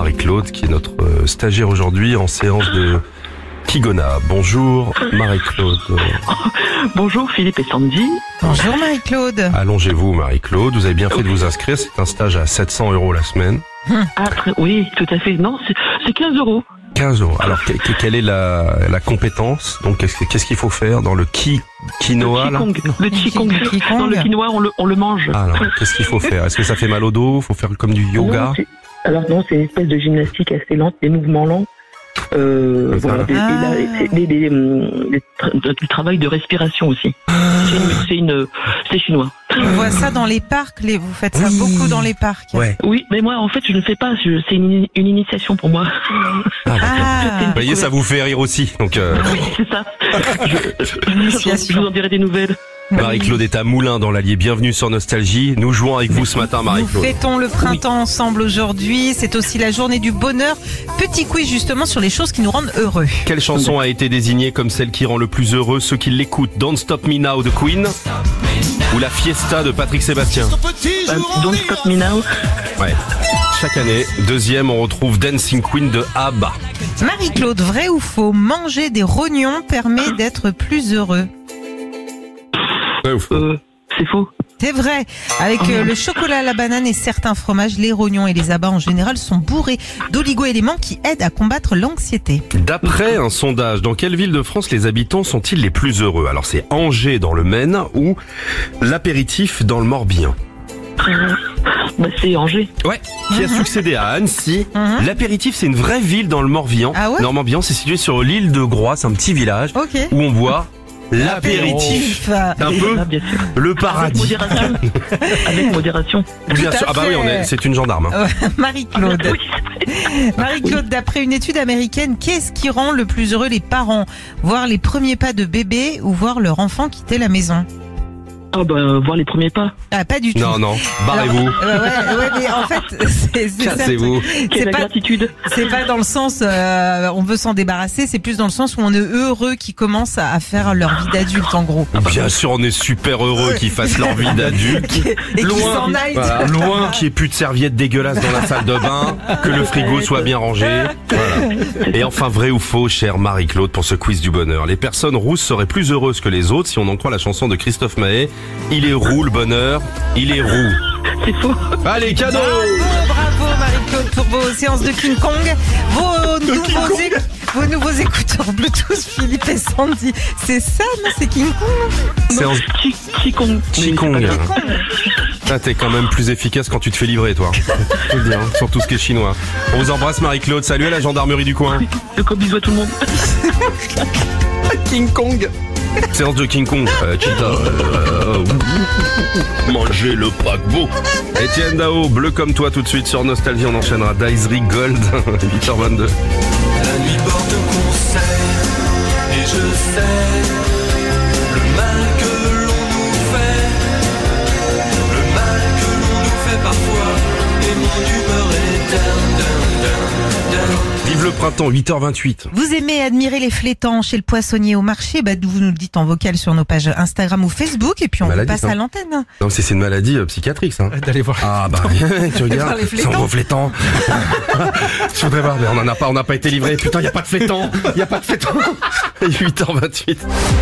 Marie-Claude qui est notre euh, stagiaire aujourd'hui en séance de Kigona. Bonjour Marie-Claude. Bonjour Philippe et Sandy. Bonjour Marie-Claude. Allongez-vous Marie-Claude, vous avez bien fait de vous inscrire, c'est un stage à sept cents euros la semaine. Ah, très- oui, tout à fait. Non, c'est, c'est quinze euros. quinze euros. Alors que- que- quelle est la, la compétence? Donc qu'est-ce, que- qu'est-ce qu'il faut faire dans le ki, quinoa là? Qigong. Le Qigong. Le Qigong. Dans le quinoa, on le, on le mange. Ah non, qu'est-ce qu'il faut faire? Est-ce que ça fait mal au dos? Faut faire comme du yoga? Non, c'est- alors non, c'est une espèce de gymnastique assez lente, des mouvements lents. Euh, Comme ça, voilà, là. des, Ah. des- des- des- des, hum, des tra- du travail de respiration aussi. C'est une, c'est une, c'est chinois. On voit ça dans les parcs, les... vous faites ça Oui. beaucoup dans les parcs. Ouais. Oui, mais moi, en fait, je ne fais pas. je- c'est une, une initiation pour moi. Ah, d'accord. Ah, Vous voyez, ça vous fait rire aussi. Donc euh, Oui, c'est ça. Je, je, Initiation. je vous en dirai des nouvelles. Marie-Claude est à Moulins dans l'Allier. Bienvenue sur Nostalgie. Nous jouons avec vous ce matin, nous Marie-Claude. fêtons le printemps ensemble aujourd'hui. C'est aussi la journée du bonheur. Petit quiz justement sur les choses qui nous rendent heureux. Quelle chanson a été désignée comme celle qui rend le plus heureux ceux qui l'écoutent? Don't Stop Me Now de Queen ou La Fiesta de Patrick Sébastien? Euh, Don't Stop Me Now. Ouais. Chaque année, deuxième, on retrouve Dancing Queen de ABBA. Marie-Claude, vrai ou faux, manger des rognons permet d'être plus heureux? Ouais, ou faux? Euh, c'est faux. C'est vrai. Avec euh, le chocolat à la banane et certains fromages, les rognons et les abats en général sont bourrés d'oligo-éléments qui aident à combattre l'anxiété. D'après un sondage, dans quelle ville de France les habitants sont-ils les plus heureux? Alors c'est Angers dans le Maine ou l'apéritif dans le Morbihan? Bah, c'est Angers. Ouais, qui a succédé à Annecy. Mhm. L'apéritif, c'est une vraie ville dans le Morbihan. Ah ouais Dans le Morbihan, c'est situé sur l'île de Groix, c'est un petit village Ok. où on boit l'apéritif. Enfin, C'est un peu Ah, bien sûr. le Avec paradis. modération. Avec modération. Bien Tout à sûr. Ah bah oui, on est, fait. c'est une gendarme. hein. Ouais, Marie-Claude. Oui. Marie-Claude, d'après une étude américaine, qu'est-ce qui rend le plus heureux les parents? Voir les premiers pas de bébé ou voir leur enfant quitter la maison? Ah bah, euh, voir les premiers pas. Ah, pas du tout. Non, non, barrez-vous. Alors, euh, ouais, ouais, mais en fait, c'est, c'est ça, Cassez-vous. c'est Quelle pas, gratitude. c'est pas dans le sens, euh, on veut s'en débarrasser, c'est plus dans le sens où on est heureux qu'ils commencent à à faire leur vie d'adulte, en gros. Bien sûr, on est super heureux qu'ils fassent leur vie d'adulte. Et qu'ils Loin, s'en aillent. voilà, loin qu'il n'y ait plus de serviettes dégueulasses dans la salle de bain, que le frigo soit bien rangé. Voilà. Et enfin, vrai ou faux, chère Marie-Claude, pour ce quiz du bonheur, les personnes rousses seraient plus heureuses que les autres si on en croit la chanson de Christophe Maé. Il est roux le bonheur, il est roux. C'est faux. Allez, cadeau! Bravo, bravo Marie-Claude pour vos séances de King Kong, vos nouveaux, éc- vos nouveaux écouteurs Bluetooth Philippe et Sandy. C'est ça, non? C'est King Kong? Séance Chi- Qigong. Qigong. Mais c'est pas Ah, t'es quand même plus efficace quand tu te fais livrer, toi. Je veux dire, hein, sur tout ce qui est chinois. On vous embrasse, Marie-Claude. Salut à la gendarmerie du coin. grave. Le gros bisou à tout le monde. King Kong. Séance de King Kong. Euh, cheetah. Euh, Manger le paquebot. Étienne Dao, bleu comme toi, tout de suite sur Nostalgie. On enchaînera Daisery Gold, huit heures vingt-deux. La nuit porte conseil, et je sais le mal que l'on nous fait, le mal que l'on nous fait parfois, et mon humeur est down, down, down, down. Vive le printemps, huit heures vingt-huit. Vous aimez admirer les flétans chez le poissonnier au marché? Bah, vous nous le dites en vocal sur nos pages Instagram ou Facebook et puis on vous Maladie, passe ça. à l'antenne. Non, c'est c'est une maladie euh, psychiatrique, ça. D'aller voir. Ah bah, tu regardes, les flétans. sans vos flétans. Je voudrais voir, mais on en a pas, on n'a pas été livré. Putain, y a pas de flétans, y a pas de flétans. huit heures vingt-huit.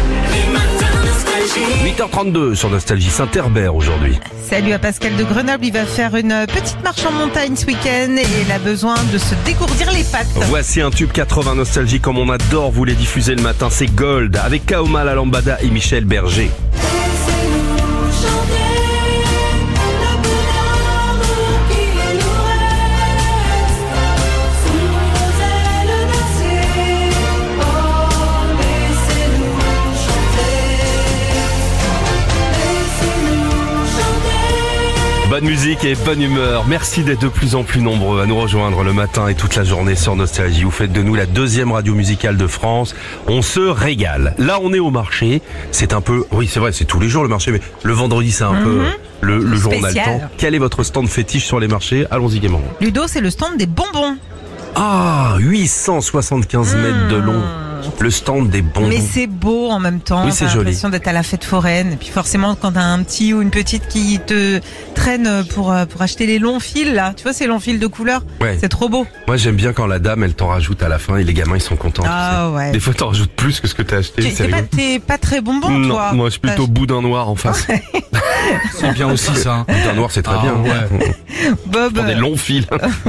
huit heures trente-deux sur Nostalgie Saint-Herbert aujourd'hui. Salut à Pascal de Grenoble, il va faire une petite marche en montagne ce week-end et il a besoin de se dégourdir les pattes. Voici un tube quatre-vingts Nostalgie comme on adore vous les diffuser le matin, c'est Gold avec Kaoma La Lambada et Michel Berger. Bonne musique et bonne humeur. Merci d'être de plus en plus nombreux à nous rejoindre le matin et toute la journée sur Nostalgie. Vous faites de nous la deuxième radio musicale de France. On se régale. Là, on est au marché. C'est un peu, oui, c'est vrai, c'est tous les jours le marché, mais le vendredi, c'est un Mhm. peu euh, le, le jour où on a le Spécial. temps. Quel est votre stand fétiche sur les marchés? Allons-y gaiement. Ludo, c'est le stand des bonbons. Ah, huit cent soixante-quinze mètres de long. Le stand des bonbons. Mais c'est beau en même temps. Oui, c'est T'as joli. l'impression d'être à la fête foraine. Et puis forcément, quand t'as un petit ou une petite qui te traînent pour euh, pour acheter les longs fils là. Tu vois ces longs fils de couleur. Ouais. C'est trop beau. Moi, j'aime bien quand la dame, elle t'en rajoute à la fin et les gamins, ils sont contents. Ah tu sais. ouais. Des fois, t'en rajoutes plus que ce que t'as acheté. Tu- c'est T'es pas, rigolo. t'es pas très bonbon Non, toi. moi, je suis plutôt boudin noir en face. C'est bien aussi ça. hein. Boudin noir, c'est très Ah, bien. ouais. Bob. Pour des longs fils.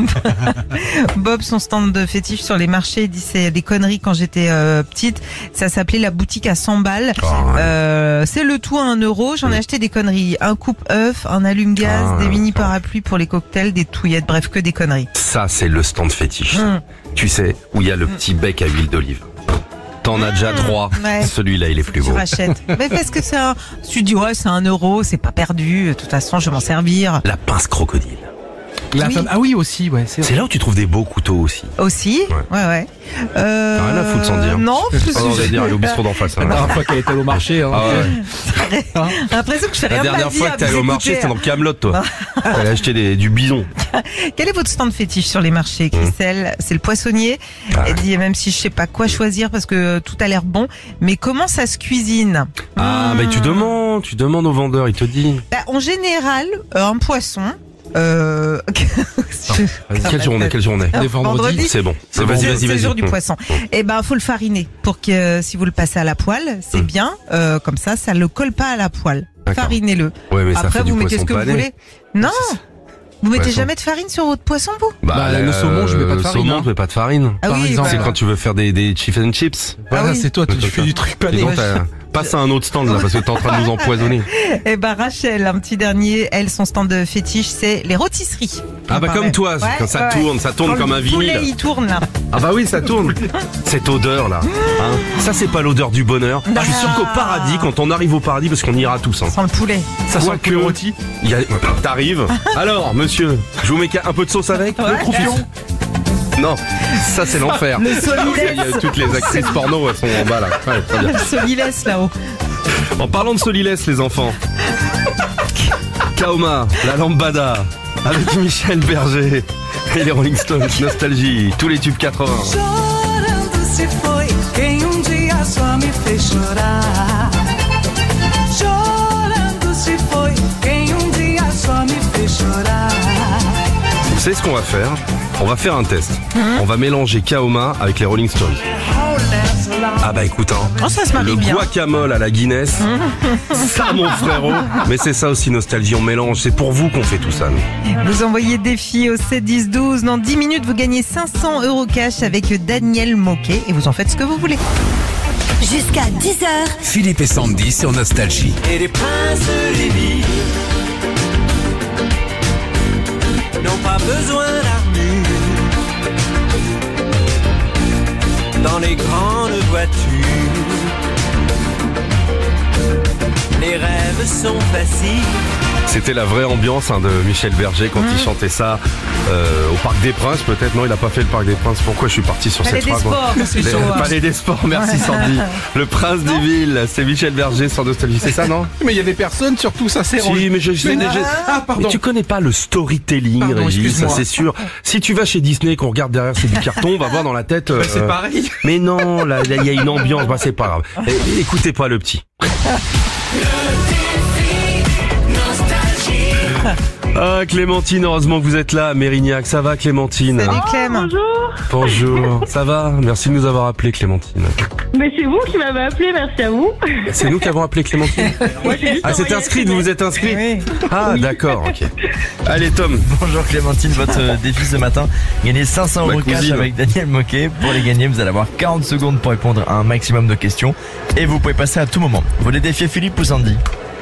Bob, son stand de fétiche sur les marchés, il dit c'est des conneries quand j'étais euh, petite. Ça s'appelait la boutique à cent balles. Oh, ouais. Euh, c'est le tout à un euro. J'en ai acheté des conneries. Un coupe-œuf, un allume-gaz, Ah, des ouais. mini parapluies pour les cocktails, des touillettes, bref, que des conneries. Ça, c'est le stand fétiche. Hum. Tu sais, où il y a le petit bec à huile d'olive. T'en as déjà trois. ouais. Celui-là, il est plus Tu beau. rachètes. Mais parce que c'est un, tu dis ouais, c'est un euro, c'est pas perdu. De toute façon, je vais m'en servir. La pince crocodile. La Oui. femme- Ah oui aussi, ouais. C'est C'est là où tu trouves des beaux couteaux aussi. Aussi. Ouais. Ouais, ouais. Euh, T'as rien à foutre sans dire. Non. Oh, on va dire, elle est au bistrot d'en face. hein. La dernière fois qu'elle était au marché. Hein. Ah ouais. J'ai l'impression que je fais La rien de ma dernière vie fois à que t'es allé vous au marché, écouter. c'était dans Camelot, toi. T'allais acheter des, du bison. Quel est votre stand fétiche sur les marchés, Christelle? C'est le poissonnier. Mmh. Ah Elle ouais. dit même si je sais pas quoi choisir parce que tout a l'air bon, mais comment ça se cuisine? Ah, Mmh. mais tu demandes, tu demandes au vendeur, il te dit. Bah, en général, euh, un poisson. Euh... Quelle journée, quelle journée Ah, vendredi. C'est bon. C'est Vas-y, c'est vas-y, le vas-y. jour du Mmh. poisson. Eh ben, faut le fariner pour que euh, si vous le passez à la poêle, c'est Mmh. bien. Euh, comme ça, ça le colle pas à la poêle. D'accord. Farinez-le. Ouais, mais ça Après, fait du vous mettez ce poisson que vous pané. voulez. Non. Vous mettez Poisson. jamais de farine sur votre poisson, vous? Bah, le saumon, je mets pas de farine, Saumon, hein. je mets pas de farine. Ah Par oui, exemple, C'est bah, quand tu veux faire des, des chicken chips. Voilà, oui. c'est toi, tu fais du truc Et pané. donc, t'as- passe à un autre stand là, parce que t'es en train de nous empoisonner. Eh ben Rachel, un petit dernier, elle, son stand de fétiche, c'est les rôtisseries. Ah bah Enfin, comme ouais. toi, Ouais, quand ça ouais. tourne, ça tourne Quand comme le un poulet, vinyle. il tourne là. Ah bah oui, ça tourne. Cette odeur là, hein, ça c'est pas l'odeur du bonheur. Je suis sûr qu'au paradis, quand on arrive au paradis, parce qu'on ira tous, hein, Sans le poulet. ça sent que rôti. Il y a... T'arrives. Alors, monsieur, je vous mets un peu de sauce avec Ouais. le croupion. Non, ça c'est l'enfer. Le Il y solilès. a toutes les actrices porno, elles sont en bas là. Ouais, très bien. Le solilès là-haut. En parlant de solilès, les enfants. Kaoma, la lambada, avec Michel Berger et les Rolling Stones, Nostalgie, tous les tubes quatre-vingts. Chorando se foi quem um dia só me fez chorar. Chorando se foi quem um dia só me fez chorar. Vous savez ce qu'on va faire? On va faire un test. On va mélanger Kaoma avec les Rolling Stones. Ah bah écoute, hein, Oh, ça se marie le bien. guacamole à la Guinness, ça mon frérot. Mais c'est ça aussi Nostalgie, on mélange. C'est pour vous qu'on fait tout ça. nous. Vous envoyez défi au sept dix douze. Dans dix minutes, vous gagnez cinq cents euros cash avec Daniel Moquet et vous en faites ce que vous voulez. Jusqu'à dix heures. Philippe et Sandy sur Nostalgie. Et les princes des villes n'ont pas besoin d'armure dans les grandes voitures. Les rêves sont faciles. C'était la vraie ambiance hein, de Michel Berger quand il chantait ça euh, au Parc des Princes. Peut-être non, il a pas fait le Parc des Princes. Pourquoi je suis parti sur Palais cette des phrase moi Sports, c'est Les- chaud, hein. Palais des Sports, merci Sandy. Le Prince des Villes, c'est Michel Berger sur Nostalgie. C'est ça, non? Mais il y avait personne, surtout ça c'est Si, mais je, je- Mais- je- Ah, pardon. mais tu connais pas le storytelling, Pardon, Régis, ça excuse-moi. c'est sûr. Si tu vas chez Disney, qu'on regarde derrière, c'est du carton, on va voir dans la tête. Bah, c'est euh, pareil. Mais non, là, il y a une ambiance, bah, c'est pas grave. Et- écoutez pas le petit. Ah, Clémentine, heureusement que vous êtes là, Mérignac. Ça va, Clémentine? Salut Clem. Bonjour, Bonjour. Ça va? Merci de nous avoir appelé, Clémentine. mais c'est vous qui m'avez appelé, merci à vous. C'est nous qui avons appelé Clémentine? Ah, c'est inscrit, vous vous êtes inscrit? Oui. Ah, d'accord, ok. Allez, Tom. Bonjour Clémentine, votre euh, défi ce matin, gagner cinq cents Ma euros cash cousine. avec Daniel Moquet. Pour les gagner, vous allez avoir quarante secondes pour répondre à un maximum de questions et vous pouvez passer à tout moment. Vous voulez défier Philippe ou Sandy?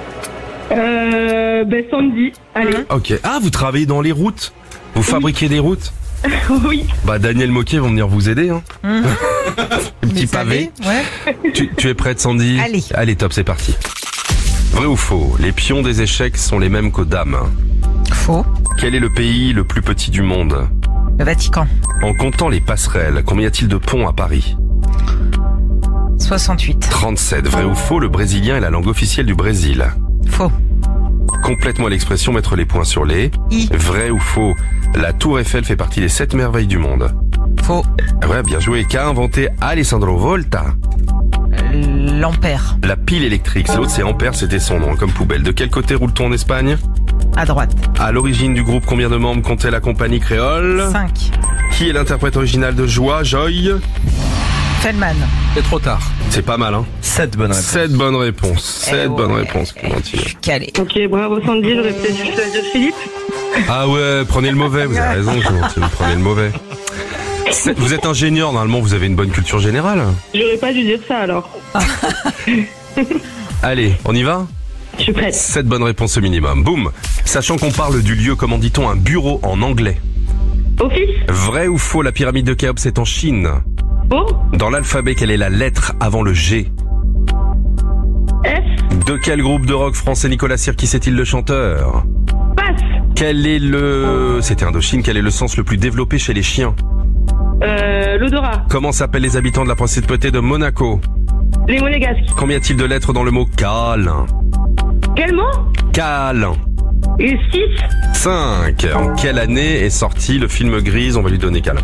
Euh, ben Sandy, allez. Ok. Ah, vous travaillez dans les routes? Vous fabriquez des routes? Oui. Bah, Daniel Moquet vont venir vous aider, hein. Mmh. Un petit Les pavé. savez, Ouais. Tu, tu es prête, Sandy? Allez. Allez, top, c'est parti. Vrai ou faux? Les pions des échecs sont les mêmes qu'aux dames. Faux. Quel est le pays le plus petit du monde? Le Vatican. En comptant les passerelles, combien y a-t-il de ponts à Paris? soixante-huit. trente-sept. Vrai ou faux? Le brésilien est la langue officielle du Brésil. Faux. Complète-moi l'expression mettre les points sur les. I. Vrai ou faux? La tour Eiffel fait partie des sept merveilles du monde. Faux. Ouais, bien joué. Qu'a inventé Alessandro Volta? L'ampère. La pile électrique. L'autre c'est Ampère, c'était son nom, comme poubelle. De quel côté roule-t-on en Espagne? à droite. À l'origine du groupe, combien de membres comptait la compagnie créole? cinq. Qui est l'interprète original de Joie, Joy? Feldman. C'est trop tard. C'est pas mal, hein? sept bonnes réponses. sept bonnes réponses. Eh sept ouais. bonnes réponses, Clémentine. Calé. Ok, bravo Sandy, j'aurais peut-être dû choisir Philippe. Ah ouais, prenez le mauvais, vous avez raison, Clémentine, prenez le mauvais. C'est- Vous êtes ingénieur, normalement, vous avez une bonne culture générale. J'aurais pas dû dire ça alors. Allez, on y va? Je suis prête. sept bonnes réponses au minimum. Boum. Sachant qu'on parle du lieu, comment dit-on un bureau en anglais? Office. Vrai ou faux, la pyramide de Khéops est en Chine? Faux. Dans l'alphabet, quelle est la lettre avant le G? F. De quel groupe de rock français Nicolas Sirkis est-il le chanteur? Passe. Quel est le... C'était Indochine, quel est le sens le plus développé chez les chiens? Euh, l'odorat. Comment s'appellent les habitants de la principauté de Monaco? Les monégasques. Combien y a-t-il de lettres dans le mot câlin? Quel mot? Câlin. Et six. cinq. En quelle année est sorti le film Grise? On va lui donner câlin.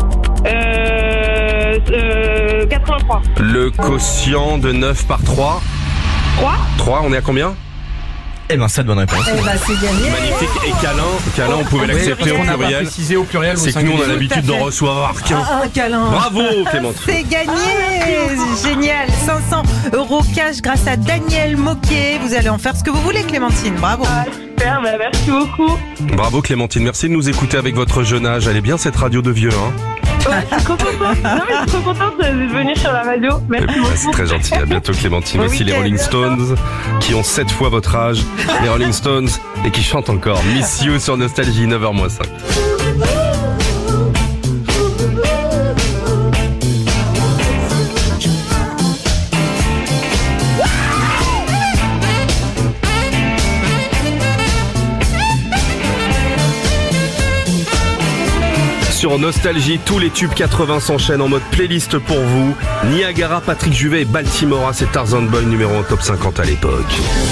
Euh, euh, quatre-vingt-trois. Le quotient de neuf par trois? trois. trois, on est à combien? Eh ben, sept bonnes réponses. Eh bah c'est gagné. Magnifique. Et câlin, câlin, on pouvait l'accepter au On a pas pluriel. précisé au pluriel ou au C'est que nous, on a singulier. l'habitude d'en recevoir qu'un. Ah, un câlin. Bravo, Clémentine. C'est gagné. Génial. cinq cents euros cash grâce à Daniel Moquet. Vous allez en faire ce que vous voulez, Clémentine. Bravo. Ah, super, bah, merci beaucoup. Bravo, Clémentine. Merci de nous écouter avec votre jeune âge. Elle est bien cette radio de vieux, hein? Ouais, je suis trop contente. Non, mais je suis trop contente de venir sur la radio. Merci Eh ben, c'est beaucoup. très gentil. À bientôt, Clémentine. Bon Voici les week-end. Rolling Stones qui ont sept fois votre âge. Les Rolling Stones et qui chantent encore Miss You sur Nostalgie, neuf heures moins cinq. Sur Nostalgie, tous les tubes quatre-vingts s'enchaînent en mode playlist pour vous. Niagara, Patrick Juvet et Baltimora, c'est Tarzan Boy numéro un top cinquante à l'époque.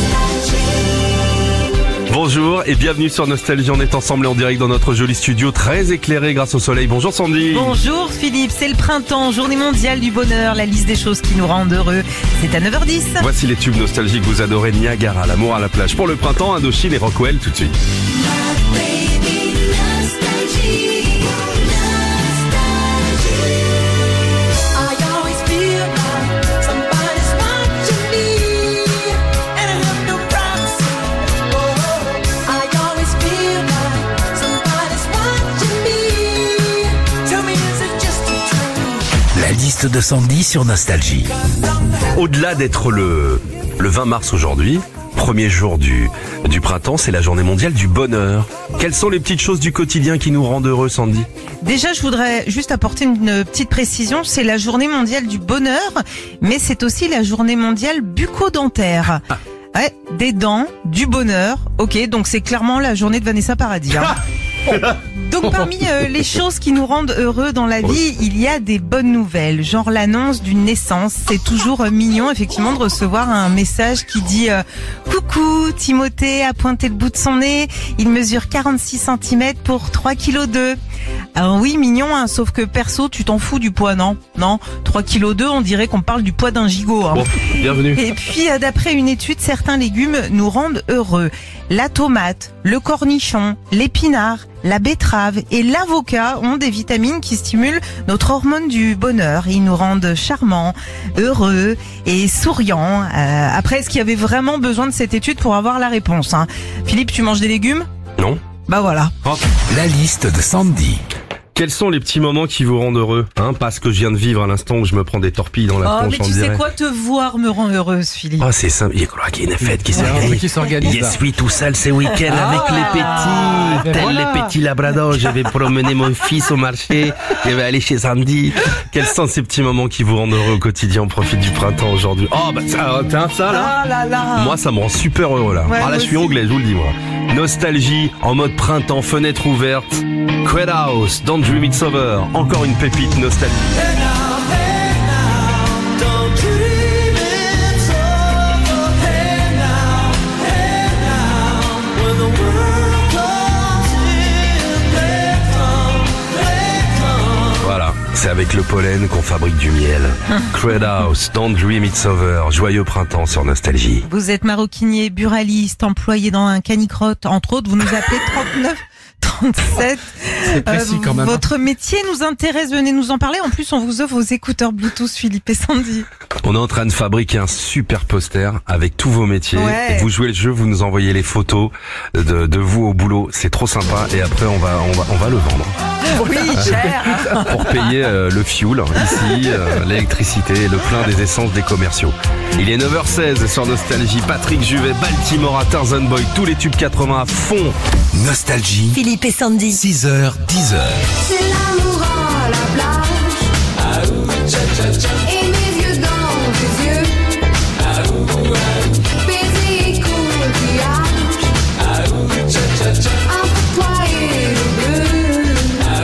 Bonjour et bienvenue sur Nostalgie. On est ensemble et en direct dans notre joli studio très éclairé grâce au soleil. Bonjour Sandy. Bonjour Philippe, c'est le printemps, journée mondiale du bonheur, la liste des choses qui nous rendent heureux. C'est à neuf heures dix. Voici les tubes nostalgiques que vous adorez. Niagara, l'amour à la plage. Pour le printemps, Indochine et Rockwell tout de suite. La liste de Sandy sur Nostalgie. Au-delà d'être le, le vingt mars aujourd'hui, premier jour du, du printemps, c'est la journée mondiale du bonheur. Quelles sont les petites choses du quotidien qui nous rendent heureux, Sandy? Déjà, je voudrais juste apporter une petite précision. C'est la journée mondiale du bonheur, mais c'est aussi la journée mondiale bucco-dentaire. Ouais, des dents, du bonheur. Ok, donc c'est clairement la journée de Vanessa Paradis. Hein. Donc parmi euh, les choses qui nous rendent heureux dans la vie, il y a des bonnes nouvelles, genre l'annonce d'une naissance. C'est toujours euh, mignon effectivement de recevoir un message qui dit euh, coucou, Timothée a pointé le bout de son nez, il mesure quarante-six centimètres pour trois kilos deux. Alors oui, mignon, hein, sauf que perso, tu t'en fous du poids, non? Non, trois kilos deux, on dirait qu'on parle du poids d'un gigot. Hein. Bon, bienvenue. Et puis, euh, d'après une étude, certains légumes nous rendent heureux. La tomate, le cornichon, l'épinard, la betterave et l'avocat ont des vitamines qui stimulent notre hormone du bonheur. Ils nous rendent charmants, heureux et souriants. Euh, après, est-ce qu'il y avait vraiment besoin de cette étude pour avoir la réponse, hein? Philippe, tu manges des légumes? Non. Bah voilà. Hop. La liste de Sandy. Quels sont les petits moments qui vous rendent heureux, hein? Pas ce que je viens de vivre à l'instant où je me prends des torpilles dans la Oh, tronche, mais on tu sais dirait. quoi, te voir me rend heureuse, Philippe. Oh, c'est simple. Il y a une fête qui Ouais, s'organise. qui s'organise, Je là. suis tout seul ce week-end Ah, avec les petits, ben tels voilà. les petits labradors. Je vais promener mon fils au marché. Je vais aller chez Sandy. Quels sont ces petits moments qui vous rendent heureux au quotidien? On profite du printemps aujourd'hui. Oh, bah, ça, tiens, ça, là. Ah là là. Moi, ça me rend super heureux, là. Ouais, ah, là, moi je suis aussi. anglais, je vous le dis, moi. Nostalgie, en mode printemps, fenêtre ouverte. Quaid House, Don't Dream It's Over. Encore une pépite nostalgie. Voilà. C'est avec le pollen qu'on fabrique du miel. Crowd House, Don't Dream It's Over. Joyeux printemps sur Nostalgie. Vous êtes maroquinier, buraliste, employé dans un canicrotte, entre autres, vous nous appelez trente-neuf trente-sept. C'est précis quand même. Votre métier nous intéresse, venez nous en parler. En plus, on vous offre vos écouteurs Bluetooth, Philippe et Sandy. On est en train de fabriquer un super poster avec tous vos métiers. Ouais. Et vous jouez le jeu, vous nous envoyez les photos de, de vous au boulot. C'est trop sympa. Et après, on va, on va, on va le vendre. Oui, cher. Pour payer euh, le fuel, ici, euh, l'électricité et le plein des essences des commerciaux. Il est neuf heures seize sur Nostalgie. Patrick Juvet, Baltimore, Tarzan Boy, tous les tubes quatre-vingts à fond. Nostalgie. Philippe et Sandy. six heures, dix heures. C'est l'amour à la plage. Et mes yeux dans tes yeux. Baiser et coquillage. Entre toi et le bleu.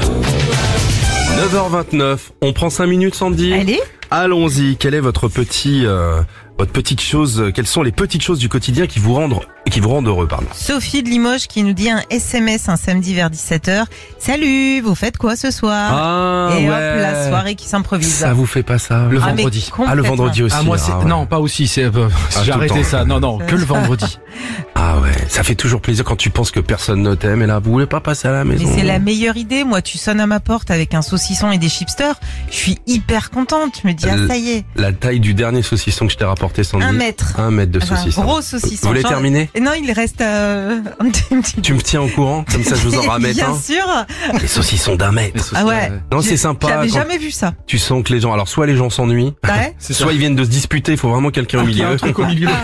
neuf heures vingt-neuf. On prend cinq minutes, Sandy? Allez. Allons-y. Quel est votre petit, euh, votre petite chose, quelles sont les petites choses du quotidien qui vous rendent, qui vous rendent heureux, pardon? Sophie de Limoges qui nous dit un S M S un samedi vers dix-sept heures. Salut, vous faites quoi ce soir? Ah, Et ouais. hop, la soirée qui s'improvise. Ça vous fait pas ça? Le Ah, mais vendredi. Ah, le vendredi aussi. Ah, moi, c'est, ah, ouais. non, pas aussi, c'est, euh, Ah, j'ai tout le arrêté temps. ça. Non, non, que le vendredi. Ah ouais, ça fait toujours plaisir quand tu penses que personne ne t'aime et là, vous voulez pas passer à la maison? Mais c'est la meilleure idée. Moi, tu sonnes à ma porte avec un saucisson et des chipsters. Je suis hyper contente. Je me dis, ah, ça y est. La taille du dernier saucisson que je t'ai rapporté, Sandy. Un mètre. Un mètre de Enfin, saucisson. un gros saucisson. Vous voulez Genre- terminer? Non, il reste euh, un petit, petit- Tu me tiens au courant? Comme ça, je vous en ramène Bien un. sûr. Les saucissons d'un mètre. Ah ouais. Non, c'est J'ai- sympa. J'avais quand jamais vu ça. Tu sens que les gens, alors soit les gens s'ennuient, Ouais. soit ils viennent de se disputer, il faut vraiment quelqu'un au Il y a milieu. un truc au milieu.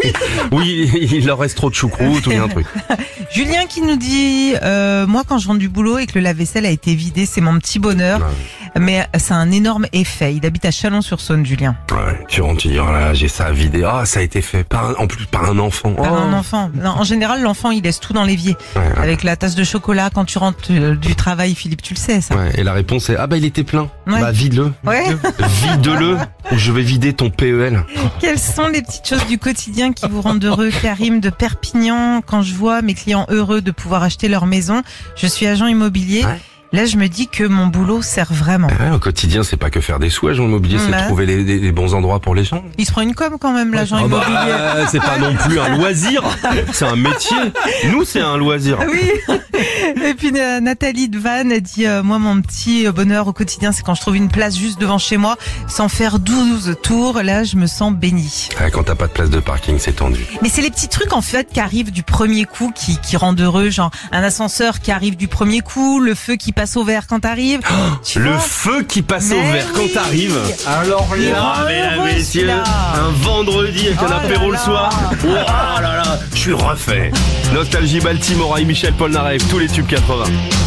Oui, il leur reste trop de choucroute ou il y a un truc. Julien qui nous dit, euh, moi quand je rentre du boulot et que le lave-vaisselle a été vidé, c'est mon petit bonheur. Mais ça a un énorme effet. Il habite à Chalon-sur-Saône, Julien. Ouais, tu rentres, tu dis, oh là, j'ai ça à vider. Ah, ça a été fait par un, en plus par un enfant. Par Oh. un enfant. Non, en général, l'enfant, il laisse tout dans l'évier. Ouais, ouais. Avec la tasse de chocolat quand tu rentres euh, du travail, Philippe, tu le sais, ça. Ouais, et la réponse est, ah bah il était plein. Ouais. Bah vide-le. Ouais. Vide-le ou je vais vider ton P E L. Quelles sont les petites choses du quotidien qui vous rendent heureux? Karim de Perpignan, quand je vois mes clients heureux de pouvoir acheter leur maison, je suis agent immobilier. Ouais. Là, je me dis que mon boulot sert vraiment. Ouais, au quotidien, c'est pas que faire des sous, agent immobilier, c'est Ouais. de trouver les, les- les bons endroits pour les gens. Il se prend une com quand même, l'agent Ah bah, immobilier. euh, c'est pas non plus un loisir, c'est un métier. Nous, c'est un loisir. Oui. Et puis euh, Nathalie de Vannes dit euh, moi mon petit euh, bonheur au quotidien c'est quand je trouve une place juste devant chez moi sans faire douze tours, là je me sens bénie. Ouais, quand t'as pas de place de parking, c'est tendu. Mais c'est les petits trucs en fait qui arrivent du premier coup qui qui rendent heureux, genre un ascenseur qui arrive du premier coup, le feu qui passe au vert quand t'arrives. Tu Le vois feu qui passe au Mais vert oui. quand t'arrives. Alors Il rend Ah, mesdames, heureux, messieurs, celui-là. un vendredi avec Oh un là apéro le là. soir. Oh là là, je suis refait. Nostalgie Baltimore avec Michel Polnareff, tous les tubes quatre-vingts.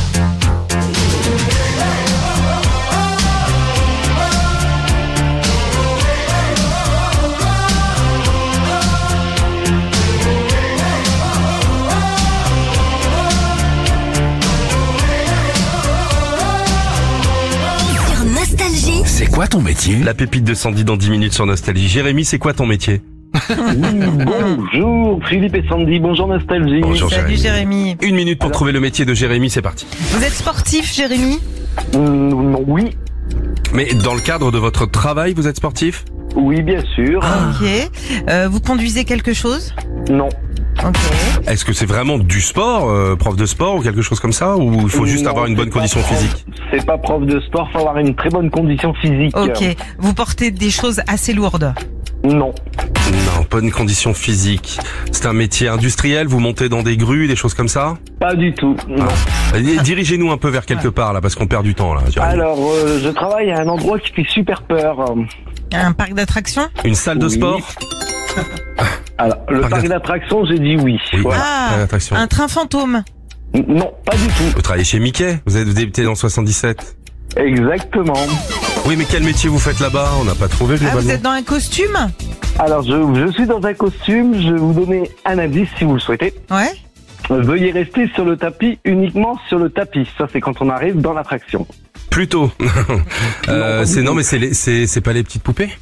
Sur Nostalgie. C'est quoi ton métier? La pépite de Sandy dans dix minutes sur Nostalgie. Jérémy, c'est quoi ton métier? Bonjour Philippe et Sandy, bonjour Nostalgie. Bonjour Salut Jérémy. Jérémy. Une minute pour trouver le métier de Jérémy, c'est parti. Vous êtes sportif Jérémy? Mm, oui, Mais dans le cadre de votre travail, vous êtes sportif? oui bien sûr. Ok. Euh, vous conduisez quelque chose? Non. Ok. Est-ce que c'est vraiment du sport, euh, prof de sport ou quelque chose comme ça, ou il faut juste Non, avoir une bonne c'est pas condition prof- physique? C'est pas prof de sport, faut avoir une très bonne condition physique. Ok. Vous portez des choses assez lourdes? Non. Non, pas une condition physique. C'est un métier industriel, vous montez dans des grues, des choses comme ça? Pas du tout. Non. Eh, Dirigez-nous un peu vers quelque part là, parce qu'on perd du temps là. Jérémy. Alors, euh, je travaille à un endroit qui fait super peur. Un parc d'attractions? Une salle de Oui. sport? Alors, le Parc parc d'att- d'attractions, j'ai dit oui. Oui. Voilà. Ah, Parc d'attractions. un train fantôme? N- Non, pas du tout. Vous travaillez chez Mickey? Vous êtes débuté dans soixante-dix-sept? Exactement. Oui, mais quel métier vous faites là-bas? On n'a pas trouvé Ah, globalement. vous êtes dans un costume? Alors, je, je suis dans un costume, je vais vous donner un indice si vous le souhaitez. Ouais. Veuillez rester sur le tapis, uniquement sur le tapis. Ça, c'est quand on arrive dans l'attraction. Plutôt. euh, pas du c'est tout. non, mais c'est les- c'est c'est pas les petites poupées?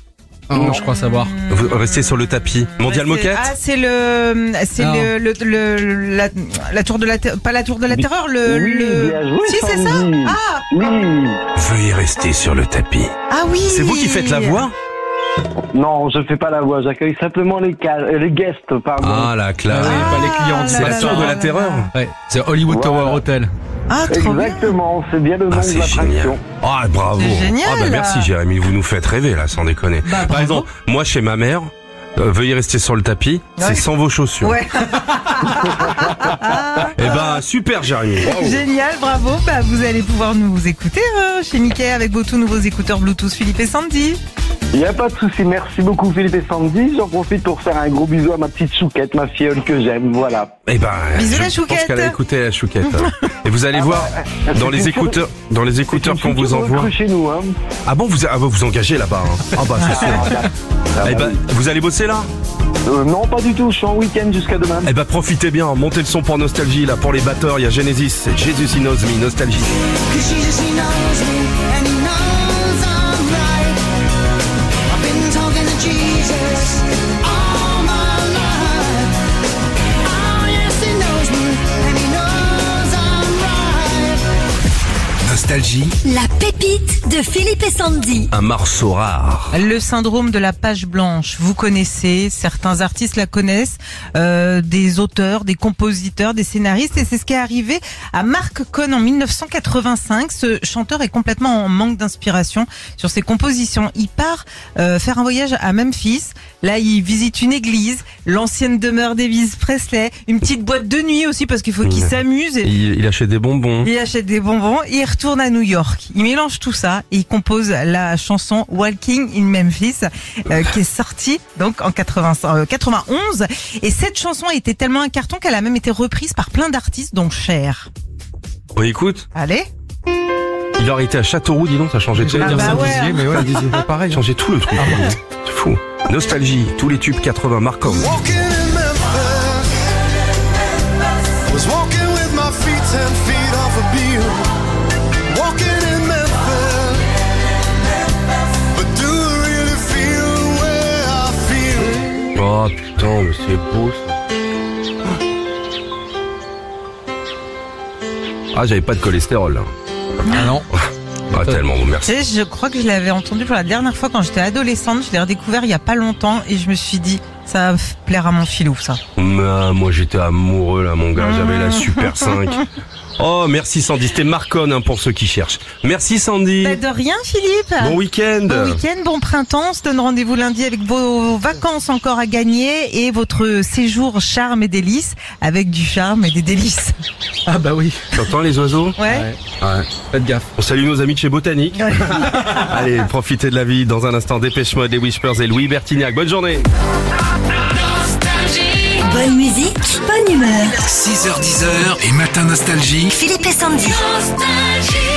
Oh, je crois savoir. Vous restez sur le tapis. Mondial Bah, c'est- Moquette. Ah, c'est le, c'est Non. le, le, le- la, la tour de la, ter- pas la tour de la terreur, le, Oui, le. bien joué, si c'est ça. Sandy. Ah, Oui. Veuillez rester sur le tapis. ah oui. C'est vous qui faites la voix? Non, je fais pas la voix, j'accueille simplement les, ca- euh, les guests, pardon. Ah la classe. Ah oui, pas les clients. C'est la tour de la terreur. Ouais, c'est Hollywood Voilà. Tower Hotel. Ah, trop bien. Exactement, c'est bien le nom Ah, de c'est l'attraction. génial. Ah, bravo. C'est génial. Ah, bah, merci, Jérémy. Vous nous faites rêver, là, sans déconner. Bah, Par bravo. exemple, moi, chez ma mère, euh, veuillez rester sur le tapis. Ouais. C'est sans vos chaussures. Ouais. Eh ben, super, Jérémy. Bravo. Génial, bravo. Bah, vous allez pouvoir nous écouter hein, chez Mickey avec vos tout nouveaux écouteurs Bluetooth Philippe et Sandy. Il n'y a pas de souci, merci beaucoup Philippe et Sandy. J'en profite pour faire un gros bisou à ma petite chouquette, ma filleule que j'aime, voilà. Eh ben, Bisous, je la pense chouquette. qu'elle a écouté la chouquette. Et vous allez Ah voir, bah, dans c'est les une écouteurs, dans les écouteurs qu'on vous envoie. chez nous, hein. Ah bon, vous, ah, vous vous engagez là-bas, hein. Ah bah, c'est sûr. Eh ben, vous allez bosser là? Euh, non, pas du tout, je suis en week-end jusqu'à demain. Eh ben, profitez bien, montez le son pour Nostalgie, là, pour les batteurs, il y a Genesis, c'est Jesus He Knows Me, Nostalgie. Cause Jesus, he knows me, and he knows I'm right. I've been talking to Jesus all my life. Oh yes, he knows me, and he knows I'm right. Nostalgie, La pépite de Philippe et Sandy. Un morceau rare. Le syndrome de la page blanche, vous connaissez, certains artistes la connaissent, euh, des auteurs, des compositeurs, des scénaristes, et c'est ce qui est arrivé à Mark Cohn en mille neuf cent quatre-vingt-cinq. Ce chanteur est complètement en manque d'inspiration sur ses compositions. Il part euh, faire un voyage à Memphis. Là, il visite une église, l'ancienne demeure d'Elvis Presley, une petite boîte de nuit aussi parce qu'il faut qu'il Mmh. s'amuse. Il, il achète des bonbons. Il achète des bonbons, il retourne à New York. Il mélange tout ça et il compose la chanson Walking in Memphis euh, qui est sortie donc en quatre-vingts, euh, quatre-vingt-onze. Et cette chanson a été tellement un carton qu'elle a même été reprise par plein d'artistes dont Cher. Bon, écoute, Allez. il aurait été à Châteauroux, dis donc, ça changeait tout. Ah Dire bah ça ouais. Dizier, mais ouais, Dizier, c'est pareil. Ça changeait tout le truc. C'est fou. Nostalgie, tous les tubes quatre-vingts, Markham. Walking in Memphis, was walking with my feet ten feet off a beam. Walking in Memphis, but do I really feel the way I feel? Oh putain, mais c'est beau ça. Ah, j'avais pas de cholestérol là. Ah non. Ah, tellement bon, Tu merci. sais, je crois que je l'avais entendu pour la dernière fois quand j'étais adolescente. Je l'ai redécouvert il y a pas longtemps et je me suis dit, ça va f- plaire à mon filou, ça. Ah, moi j'étais amoureux là, mon gars, j'avais la Super cinq. Oh, merci Sandy, c'était Marcon hein, pour ceux qui cherchent. Merci Sandy. Bah, de rien, Philippe. Bon week-end. Bon week-end, bon printemps. On se donne rendez-vous lundi avec vos vacances encore à gagner et votre séjour charme et délices avec du charme et des délices. Ah bah oui. T'entends les oiseaux? Ouais. Ouais. Faites gaffe. On salue nos amis de chez Botanique. Allez, profitez de la vie. Dans un instant, Dépêche Mode, les Whispers et Louis Bertignac. Bonne journée. Bonne musique, bonne humeur. six heures dix heures et Matin Nostalgie. Philippe et Sandy. Nostalgie.